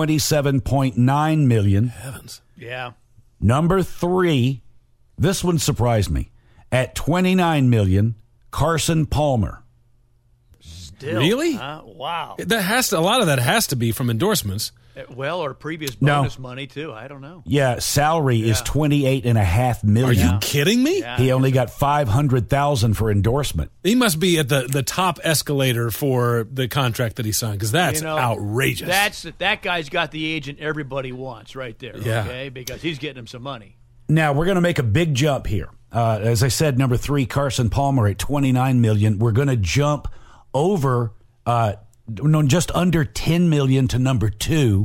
$27.9 million. Heavens. Yeah. Number 3, this one surprised me, at $29 million, Carson Palmer. Still. Really? Wow. A lot of that has to be from endorsements. Well, or previous bonus money, too. I don't know. Yeah, salary is $28.5 million. Are you kidding me? Yeah. He only got $500,000 for endorsement. He must be at the top escalator for the contract that he signed, because that's outrageous. That guy's got the agent everybody wants right there, Yeah. okay? Because he's getting him some money. Now, we're going to make a big jump here. As I said, number 3, Carson Palmer at $29 million. We're going to jump over just under $10 million to number 2,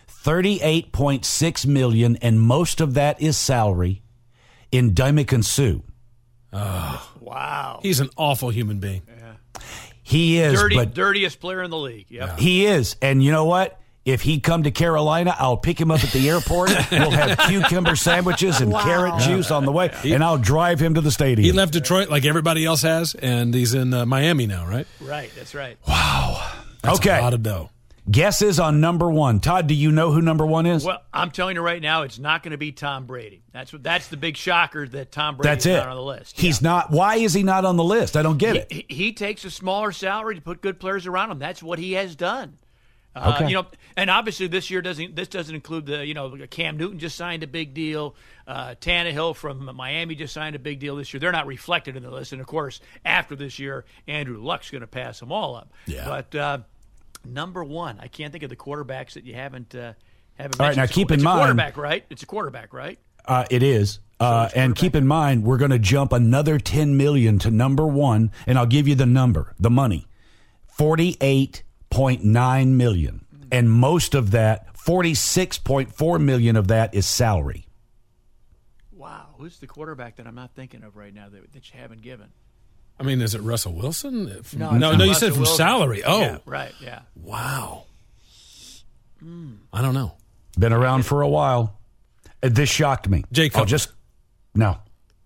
$38.6 million, and most of that is salary in Ndamukong Suh. Oh, wow. He's an awful human being. Yeah. He is. Dirtiest player in the league. Yep. He is. And you know what? If he come to Carolina, I'll pick him up at the airport. We'll have cucumber sandwiches and carrot juice on the way, and I'll drive him to the stadium. He left Detroit like everybody else has, and he's in Miami now, right? Right, that's right. Wow. That's okay. a lot of dough. Guesses on number 1. Todd, do you know who number 1 is? Well, I'm telling you right now, it's not going to be Tom Brady. That's the big shocker that Tom Brady's not on the list. He's not. Why is he not on the list? I don't get it. He takes a smaller salary to put good players around him. That's what he has done. Okay. And obviously this year doesn't include Cam Newton just signed a big deal. Tannehill from Miami just signed a big deal this year. They're not reflected in the list. And of course, after this year, Andrew Luck's going to pass them all up. Yeah. But number 1, I can't think of the quarterbacks that you haven't mentioned. All right, now keep in mind, it's a quarterback, right? It is. And keep in mind, we're going to jump another $10 million to number 1, and I'll give you the number, the money, $48.9 million, and most of that, $46.4 million of that is salary. Wow, who's the quarterback that I'm not thinking of right now that you haven't given? I mean, is it Russell Wilson? No, you said from Wilson. salary. Oh, yeah, right, yeah. Wow. I don't know. Been around for a while. This shocked me. Jay Cutler. No.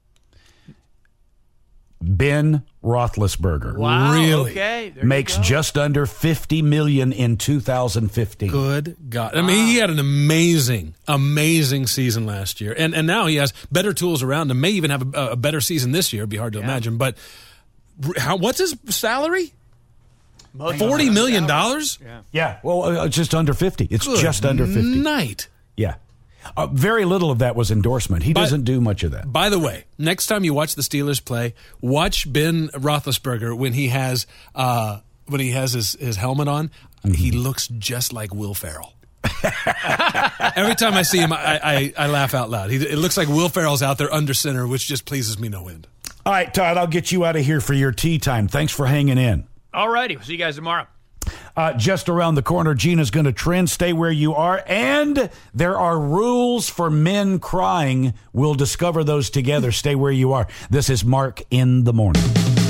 Ben Roethlisberger. Wow. Really? Okay. There Makes you go. just under $50 million in 2015. Good God. I mean, he had an amazing season last year. And now he has better tools around him. May even have a better season this year. It'd be hard to imagine. But what's his salary? $40 million? Yeah. Well, just under 50. It's Good just under 50. Night. Yeah. Very little of that was endorsement. He doesn't do much of that. By the way, next time you watch the Steelers play, watch Ben Roethlisberger when he has his helmet on. Mm-hmm. He looks just like Will Ferrell. Every time I see him, I laugh out loud. It looks like Will Ferrell's out there under center, which just pleases me no end. All right, Todd, I'll get you out of here for your tea time. Thanks for hanging in. All righty. We'll see you guys tomorrow. Just around the corner, Gina's going to trend. Stay where you are. And there are rules for men crying. We'll discover those together. Stay where you are. This is Mark in the Morning.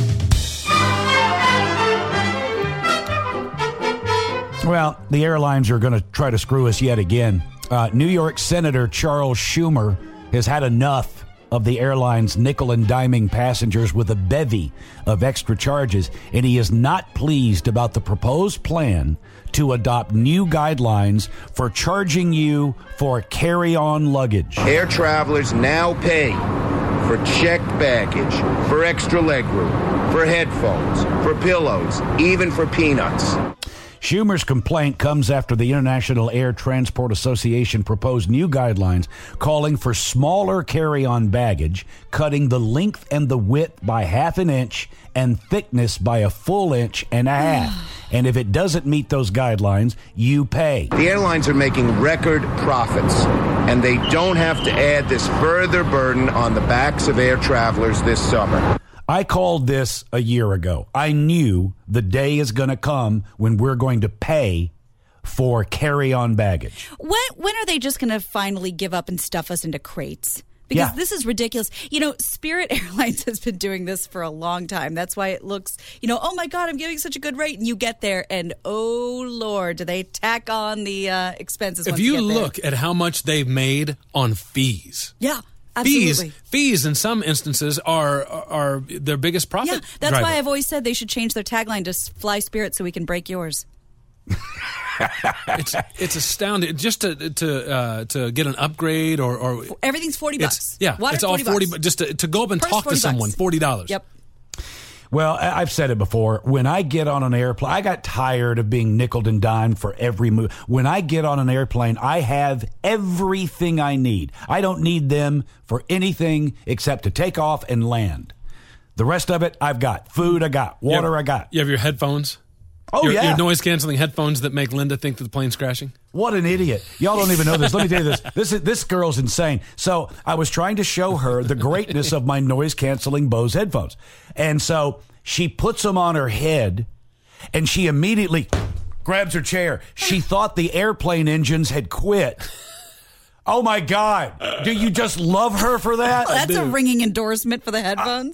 Well, the airlines are going to try to screw us yet again. New York Senator Charles Schumer has had enough of the airline's nickel and diming passengers with a bevy of extra charges, and he is not pleased about the proposed plan to adopt new guidelines for charging you for carry-on luggage. Air travelers now pay for checked baggage, for extra legroom, for headphones, for pillows, even for peanuts. Schumer's complaint comes after the International Air Transport Association proposed new guidelines calling for smaller carry-on baggage, cutting the length and the width by half an inch and thickness by a full inch and a half. And if it doesn't meet those guidelines, you pay. The airlines are making record profits, and they don't have to add this further burden on the backs of air travelers this summer. I called this a year ago. I knew the day is going to come when we're going to pay for carry-on baggage. When are they just going to finally give up and stuff us into crates? Because this is ridiculous. You know, Spirit Airlines has been doing this for a long time. That's why it looks, oh my God, I'm giving such a good rate. And you get there and, oh Lord, do they tack on the expenses if once you you get there. look at how much they've made on fees. Yeah. Absolutely. Fees in some instances are their biggest profit. Yeah, that's driver. why I've always said they should change their tagline to "Fly Spirit" so we can break yours. It's astounding just to get an upgrade or everything's $40. Yeah, Water, it's all $40. Just to go up and talk to someone, $40. Yep. Well, I've said it before. When I get on an airplane, I got tired of being nickeled and dimed for every move. When I get on an airplane, I have everything I need. I don't need them for anything except to take off and land. The rest of it, I've got. Food, I got. Water, I got. You have your headphones? Oh, your noise-canceling headphones that make Linda think that the plane's crashing? What an idiot. Y'all don't even know this. Let me tell you this. This girl's insane. So I was trying to show her the greatness of my noise-canceling Bose headphones. And so she puts them on her head, and she immediately grabs her chair. She thought the airplane engines had quit. Oh, my God. Do you just love her for that? Oh, that's a ringing endorsement for the headphones.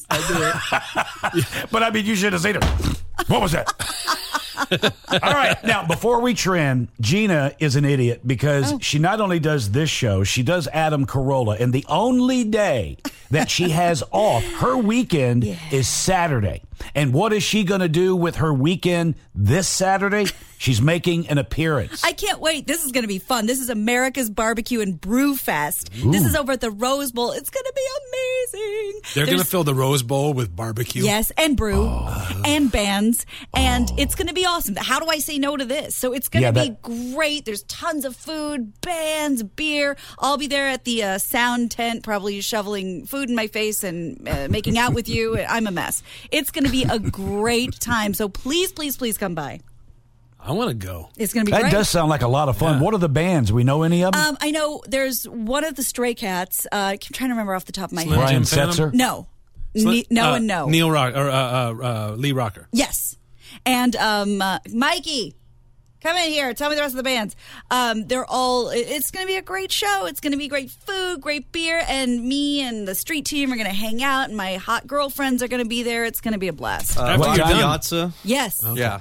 I do. But, I mean, you should have seen her. What was that? All right. Now, before we trend, Gina is an idiot because she not only does this show, she does Adam Carolla. And the only day that she has off, her weekend is Saturday. And what is she going to do with her weekend this Saturday? She's making an appearance. I can't wait. This is going to be fun. This is America's Barbecue and Brew Fest. Ooh. This is over at the Rose Bowl. It's going to be amazing. They're going to fill the Rose Bowl with barbecue? Yes, and brew and bands. And it's going to be awesome. How do I say no to this? So it's going to be great. There's tons of food, bands, beer. I'll be there at the sound tent, probably shoveling food in my face and making out with you. I'm a mess. It's going to be a great time. So please, please, please come by. I want to go. It's going to be that great. Does sound like a lot of fun. Yeah. What are the bands? We know any of them? I know there's one of the Stray Cats. I'm trying to remember off the top of my head. Brian Setzer? No. No. Neil Rock or Lee Rocker. Yes. And Mikey, come in here. Tell me the rest of the bands. It's going to be a great show. It's going to be great food, great beer, and me and the street team are going to hang out, and my hot girlfriends are going to be there. It's going to be a blast. Piazza? Yes. Okay. Yeah.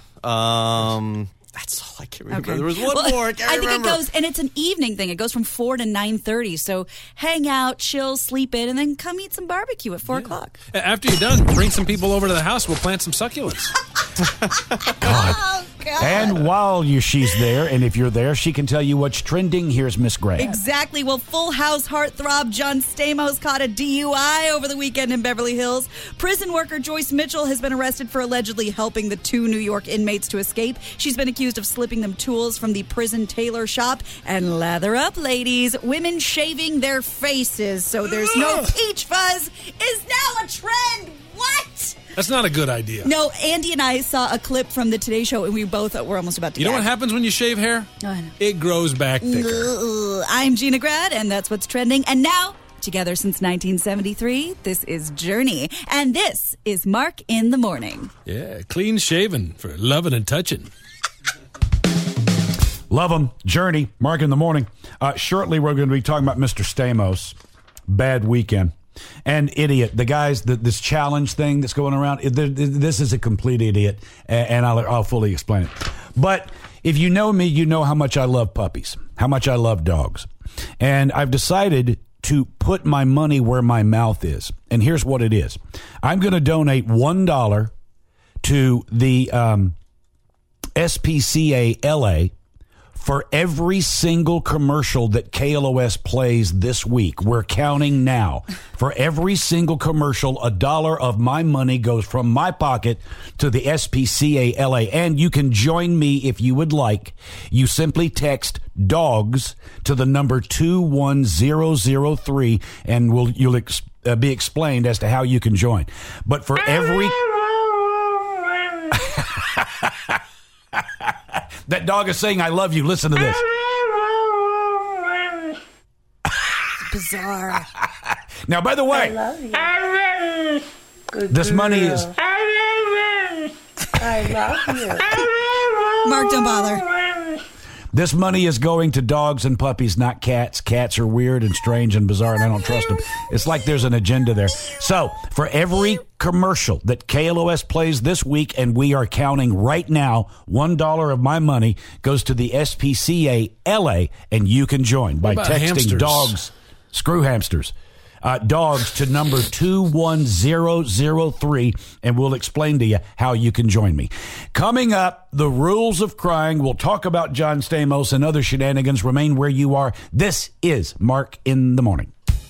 That's all I can remember. Okay. There was one more. I think it goes, and it's an evening thing. It goes from 4 to 9:30. So hang out, chill, sleep in, and then come eat some barbecue at 4 o'clock. After you're done, bring some people over to the house. We'll plant some succulents. God. Oh, God. And while she's there, and if you're there, she can tell you what's trending. Here's Miss Gray. Exactly. Well, Full House heartthrob John Stamos caught a DUI over the weekend in Beverly Hills. Prison worker Joyce Mitchell has been arrested for allegedly helping the 2 New York inmates to escape. She's been accused of slipping them tools from the prison tailor shop. And lather up, ladies. Women shaving their faces so there's no peach fuzz is now a trend. What? That's not a good idea. No, Andy and I saw a clip from the Today Show, and we both were almost about to You know gag. what happens when you shave hair? I know. It grows back thicker. I'm Gina Grad, and that's what's trending. And now, together since 1973, this is Journey. And this is Mark in the Morning. Yeah, clean shaven for loving and touching. Love them. Journey. Mark in the Morning. Shortly, we're going to be talking about Mr. Stamos. Bad weekend. And idiot. The guys, this challenge thing that's going around, this is a complete idiot. And I'll fully explain it. But if you know me, you know how much I love puppies, how much I love dogs. And I've decided to put my money where my mouth is. And here's what it is. I'm going to donate $1 to the SPCA LA for every single commercial that KLOS plays this week. We're counting now. For every single commercial, $1 of my money goes from my pocket to the SPCA LA. And you can join me if you would like. You simply text DOGS to the number 21003, and you'll be explained as to how you can join. But for every... That dog is saying, I love you. Listen to this. Bizarre. Now, by the way, this money is... I love you. Mark, don't bother. This money is going to dogs and puppies, not cats. Cats are weird and strange and bizarre, and I don't trust them. It's like there's an agenda there. So, for every commercial that KLOS plays this week, and we are counting right now, $1 of my money goes to the SPCA LA, and you can join by about texting hamsters? DOGS, screw hamsters, DOGS to number 21003, and we'll explain to you how you can join me. Coming up, the rules of crying. We'll talk about John Stamos and other shenanigans. Remain where you are. This is Mark in the Morning.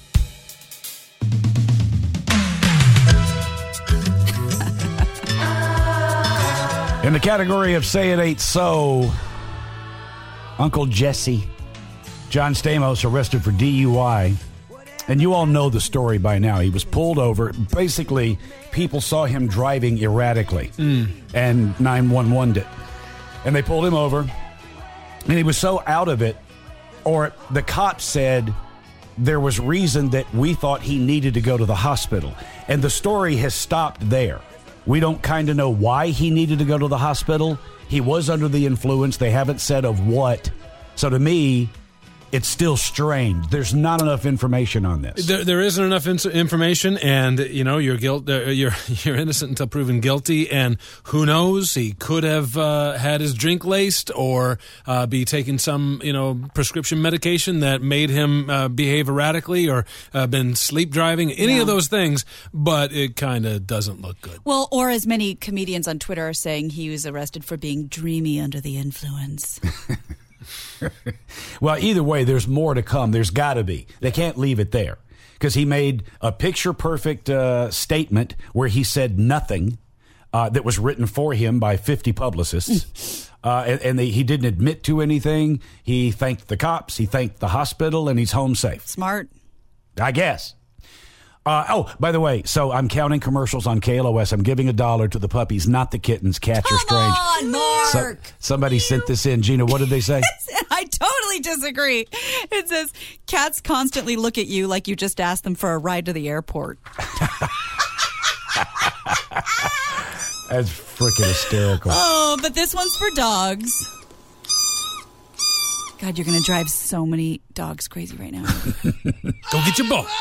In the category of Say It Ain't So, Uncle Jesse, John Stamos arrested for DUI. And you all know the story by now. He was pulled over. Basically, people saw him driving erratically, and 911 did. And they pulled him over, and he was so out of it, or the cops said there was reason that we thought he needed to go to the hospital. And the story has stopped there. We don't kind of know why he needed to go to the hospital. He was under the influence. They haven't said of what. So to me, it's still strange. There's not enough information on this. There isn't enough information, and you're innocent until proven guilty. And who knows? He could have had his drink laced, or be taking some prescription medication that made him behave erratically, or been sleep driving. Any of those things, but it kind of doesn't look good. Well, or as many comedians on Twitter are saying, he was arrested for being dreamy under the influence. Well, either way, there's more to come. There's got to be. They can't leave it there, because he made a picture-perfect statement where he said nothing that was written for him by 50 publicists, and he didn't admit to anything. He thanked the cops, he thanked the hospital, and he's home safe. Smart. I guess. By the way, so I'm counting commercials on KLOS. I'm giving $1 to the puppies, not the kittens. Cats are strange. Come on, Mark. Somebody sent this in. Gina, what did they say? I totally disagree. It says, cats constantly look at you like you just asked them for a ride to the airport. That's freaking hysterical. Oh, but this one's for dogs. God, you're going to drive so many dogs crazy right now. Go get your ball.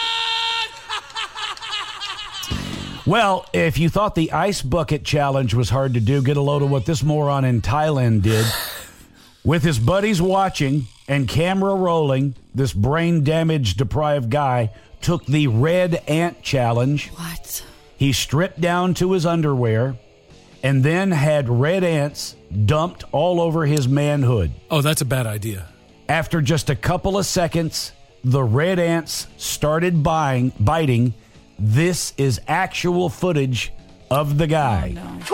Well, if you thought the ice bucket challenge was hard to do, get a load of what this moron in Thailand did. With his buddies watching and camera rolling, this brain damage deprived guy took the red ant challenge. What? He stripped down to his underwear and then had red ants dumped all over his manhood. Oh, that's a bad idea. After just a couple of seconds, the red ants started biting. This is actual footage of the guy. Oh, no.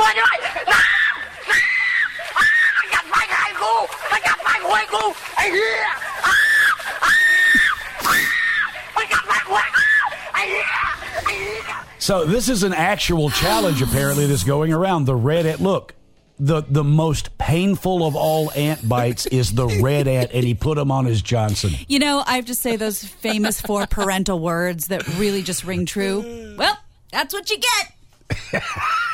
So this is an actual challenge, apparently, that's going around. The red ant. Look, the most painful of all ant bites is the red ant, and he put them on his Johnson. You know, I have to say those famous 4 parental words that really just ring true. Well, that's what you get.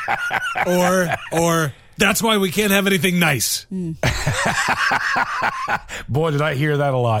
Or that's why we can't have anything nice. Boy, did I hear that a lot.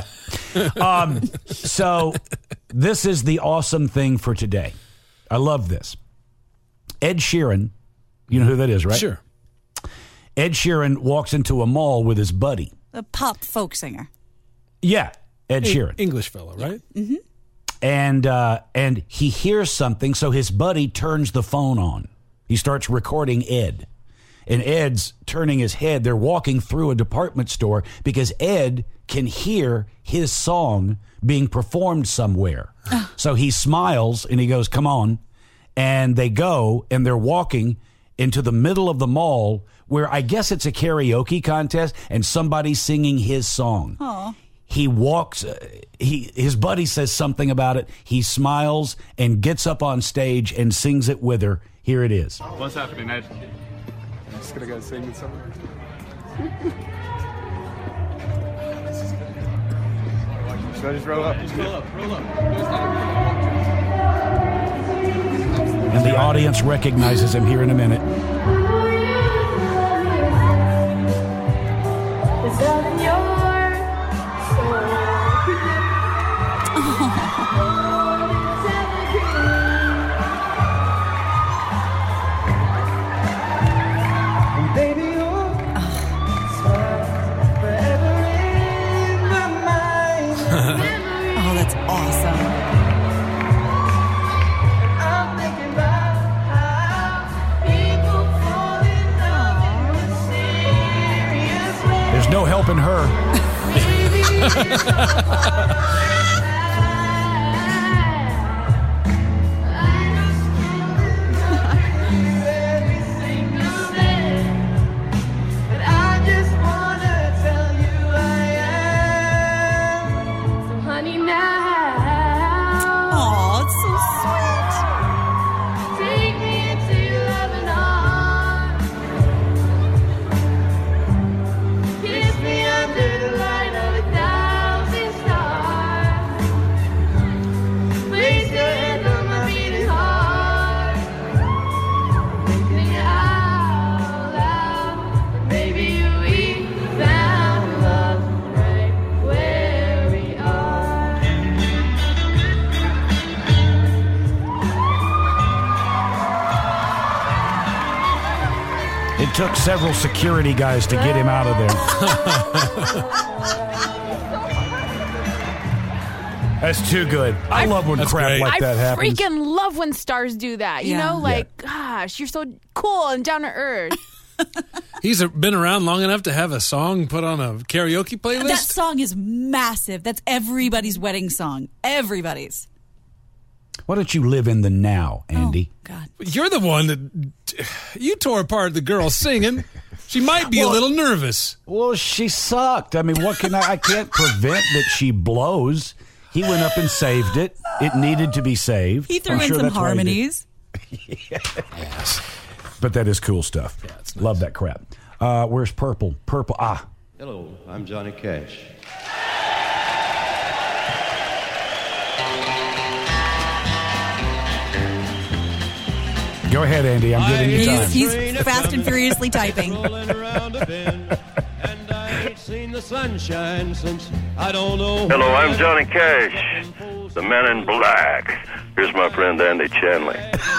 So this is the awesome thing for today. I love this. Ed Sheeran, you know who that is, right? Sure. Ed Sheeran walks into a mall with his buddy. A pop folk singer. Yeah, Ed Sheeran. English fellow, right? Mm-hmm. And he hears something, so his buddy turns the phone on. He starts recording Ed. And Ed's turning his head. They're walking through a department store because Ed can hear his song being performed somewhere. So he smiles and he goes, come on. And they go and they're walking into the middle of the mall where I guess it's a karaoke contest and somebody's singing his song. Aww. He walks, his buddy says something about it. He smiles and gets up on stage and sings it with her. Here it is. What's happening, Ed? I'm just gonna go sing with someone. Should I just roll up? Just roll up. And the audience recognizes him here in a minute. Oh, that's awesome. There's no helping her. It took several security guys to get him out of there. That's too good. I love when crap like that happens. I freaking love when stars do that. You know, like, gosh, you're so cool and down to earth. He's been around long enough to have a song put on a karaoke playlist? That song is massive. That's everybody's wedding song. Everybody's. Why don't you live in the now, Andy? Oh, God. You're the one that... You tore apart the girl singing. She might be a little nervous. Well, she sucked. I mean, what can I can't prevent that she blows. He went up and saved it. It needed to be saved. He threw in some harmonies. Yes. But that is cool stuff. Yeah, nice. Love that crap. Where's Purple? Purple. Hello, I'm Johnny Cash. Go ahead, Andy. I'm giving you time. He's fast and furiously typing. Seen the sunshine since I don't know. Hello, I'm Johnny Cash, the Man in Black. Here's my friend Andy Chanley.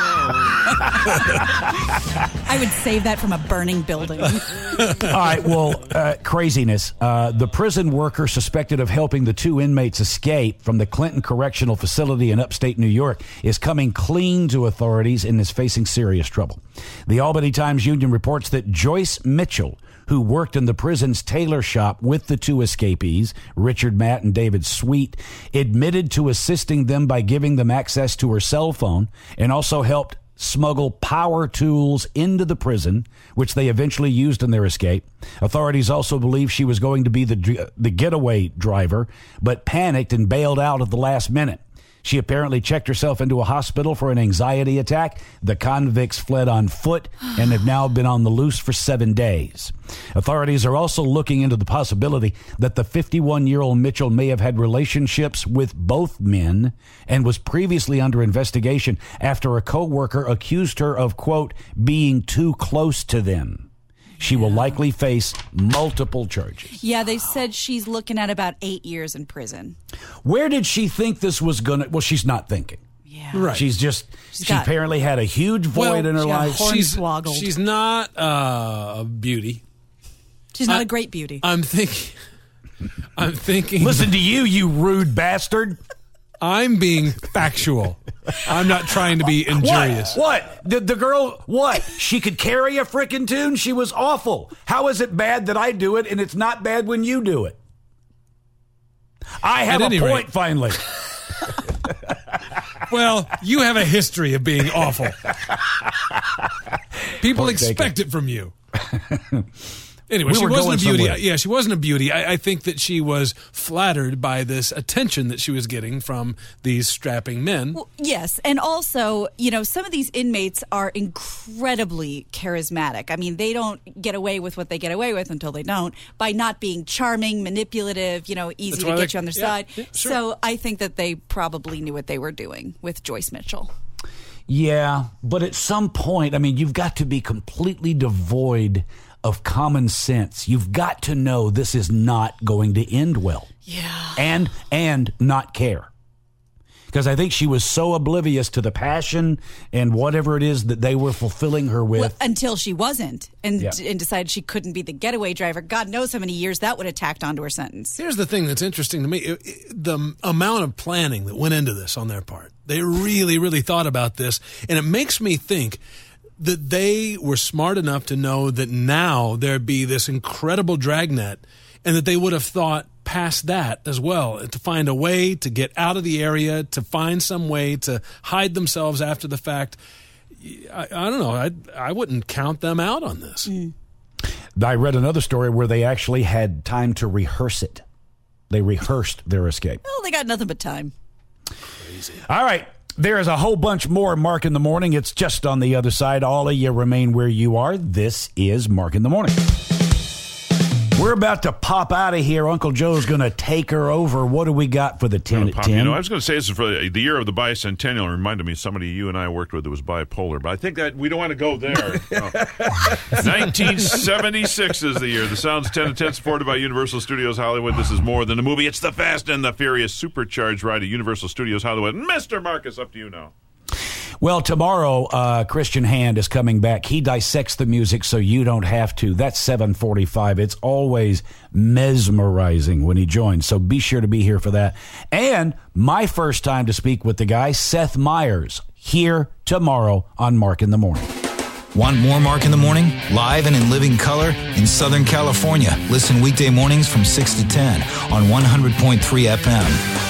I would save that from a burning building. All right, well, craziness. The prison worker suspected of helping the 2 inmates escape from the Clinton Correctional Facility in upstate New York is coming clean to authorities and is facing serious trouble. The Albany Times-Union reports that Joyce Mitchell, who worked in the prison's tailor shop with the 2 escapees, Richard Matt and David Sweet, admitted to assisting them by giving them access to her cell phone and also helped smuggle power tools into the prison, which they eventually used in their escape. Authorities also believe she was going to be the getaway driver, but panicked and bailed out at the last minute. She apparently checked herself into a hospital for an anxiety attack. The convicts fled on foot and have now been on the loose for 7 days. Authorities are also looking into the possibility that the 51-year-old Mitchell may have had relationships with both men and was previously under investigation after a co-worker accused her of, quote, being too close to them. She will likely face multiple charges. Yeah, they said she's looking at about 8 years in prison. Where did she think this was going to... Well, she's not thinking. Yeah. Right. She apparently had a huge void in her life. She's not a beauty. She's not a great beauty. I'm thinking. Listen to you rude bastard. I'm being factual. I'm not trying to be injurious. What? The girl, what? She could carry a frickin' tune? She was awful. How is it bad that I do it and it's not bad when you do it? I have a point, finally. Well, you have a history of being awful. People expect it from you. Anyway, she wasn't a beauty. Yeah, she wasn't a beauty. I think that she was flattered by this attention that she was getting from these strapping men. Well, yes, and also, some of these inmates are incredibly charismatic. I mean, they don't get away with what they get away with until they don't, by not being charming, manipulative, easy to get you on their side. Yeah, sure. So I think that they probably knew what they were doing with Joyce Mitchell. Yeah, but at some point, I mean, you've got to be completely devoid of common sense. You've got to know this is not going to end well. Yeah. And not care. Because I think she was so oblivious to the passion and whatever it is that they were fulfilling her with. Well, until she wasn't and decided she couldn't be the getaway driver. God knows how many years that would have tacked onto her sentence. Here's the thing that's interesting to me. The amount of planning that went into this on their part. They really, really thought about this. And it makes me think that they were smart enough to know that now there'd be this incredible dragnet and that they would have thought past that as well, to find a way to get out of the area, to find some way to hide themselves after the fact. I don't know. I wouldn't count them out on this. I read another story where they actually had time to rehearse it. They rehearsed their escape. Well, they got nothing but time. Crazy. All right. There is a whole bunch more Mark in the Morning. It's just on the other side. All of you remain where you are. This is Mark in the Morning. We're about to pop out of here. Uncle Joe's going to take her over. What do we got for the 10 at 10? I was going to say this is for the year of the bicentennial. It reminded me of somebody you and I worked with that was bipolar, but I think that we don't want to go there. No. 1976 is the year. The Sounds 10 at 10, supported by Universal Studios Hollywood. This is more than a movie. It's the Fast and the Furious supercharged ride at Universal Studios Hollywood. Mr. Marcus, up to you now. Well, tomorrow, Christian Hand is coming back. He dissects the music so you don't have to. That's 7:45. It's always mesmerizing when he joins, so be sure to be here for that. And my first time to speak with the guy, Seth Meyers, here tomorrow on Mark in the Morning. Want more Mark in the Morning? Live and in living color in Southern California. Listen weekday mornings from 6 to 10 on 100.3 FM.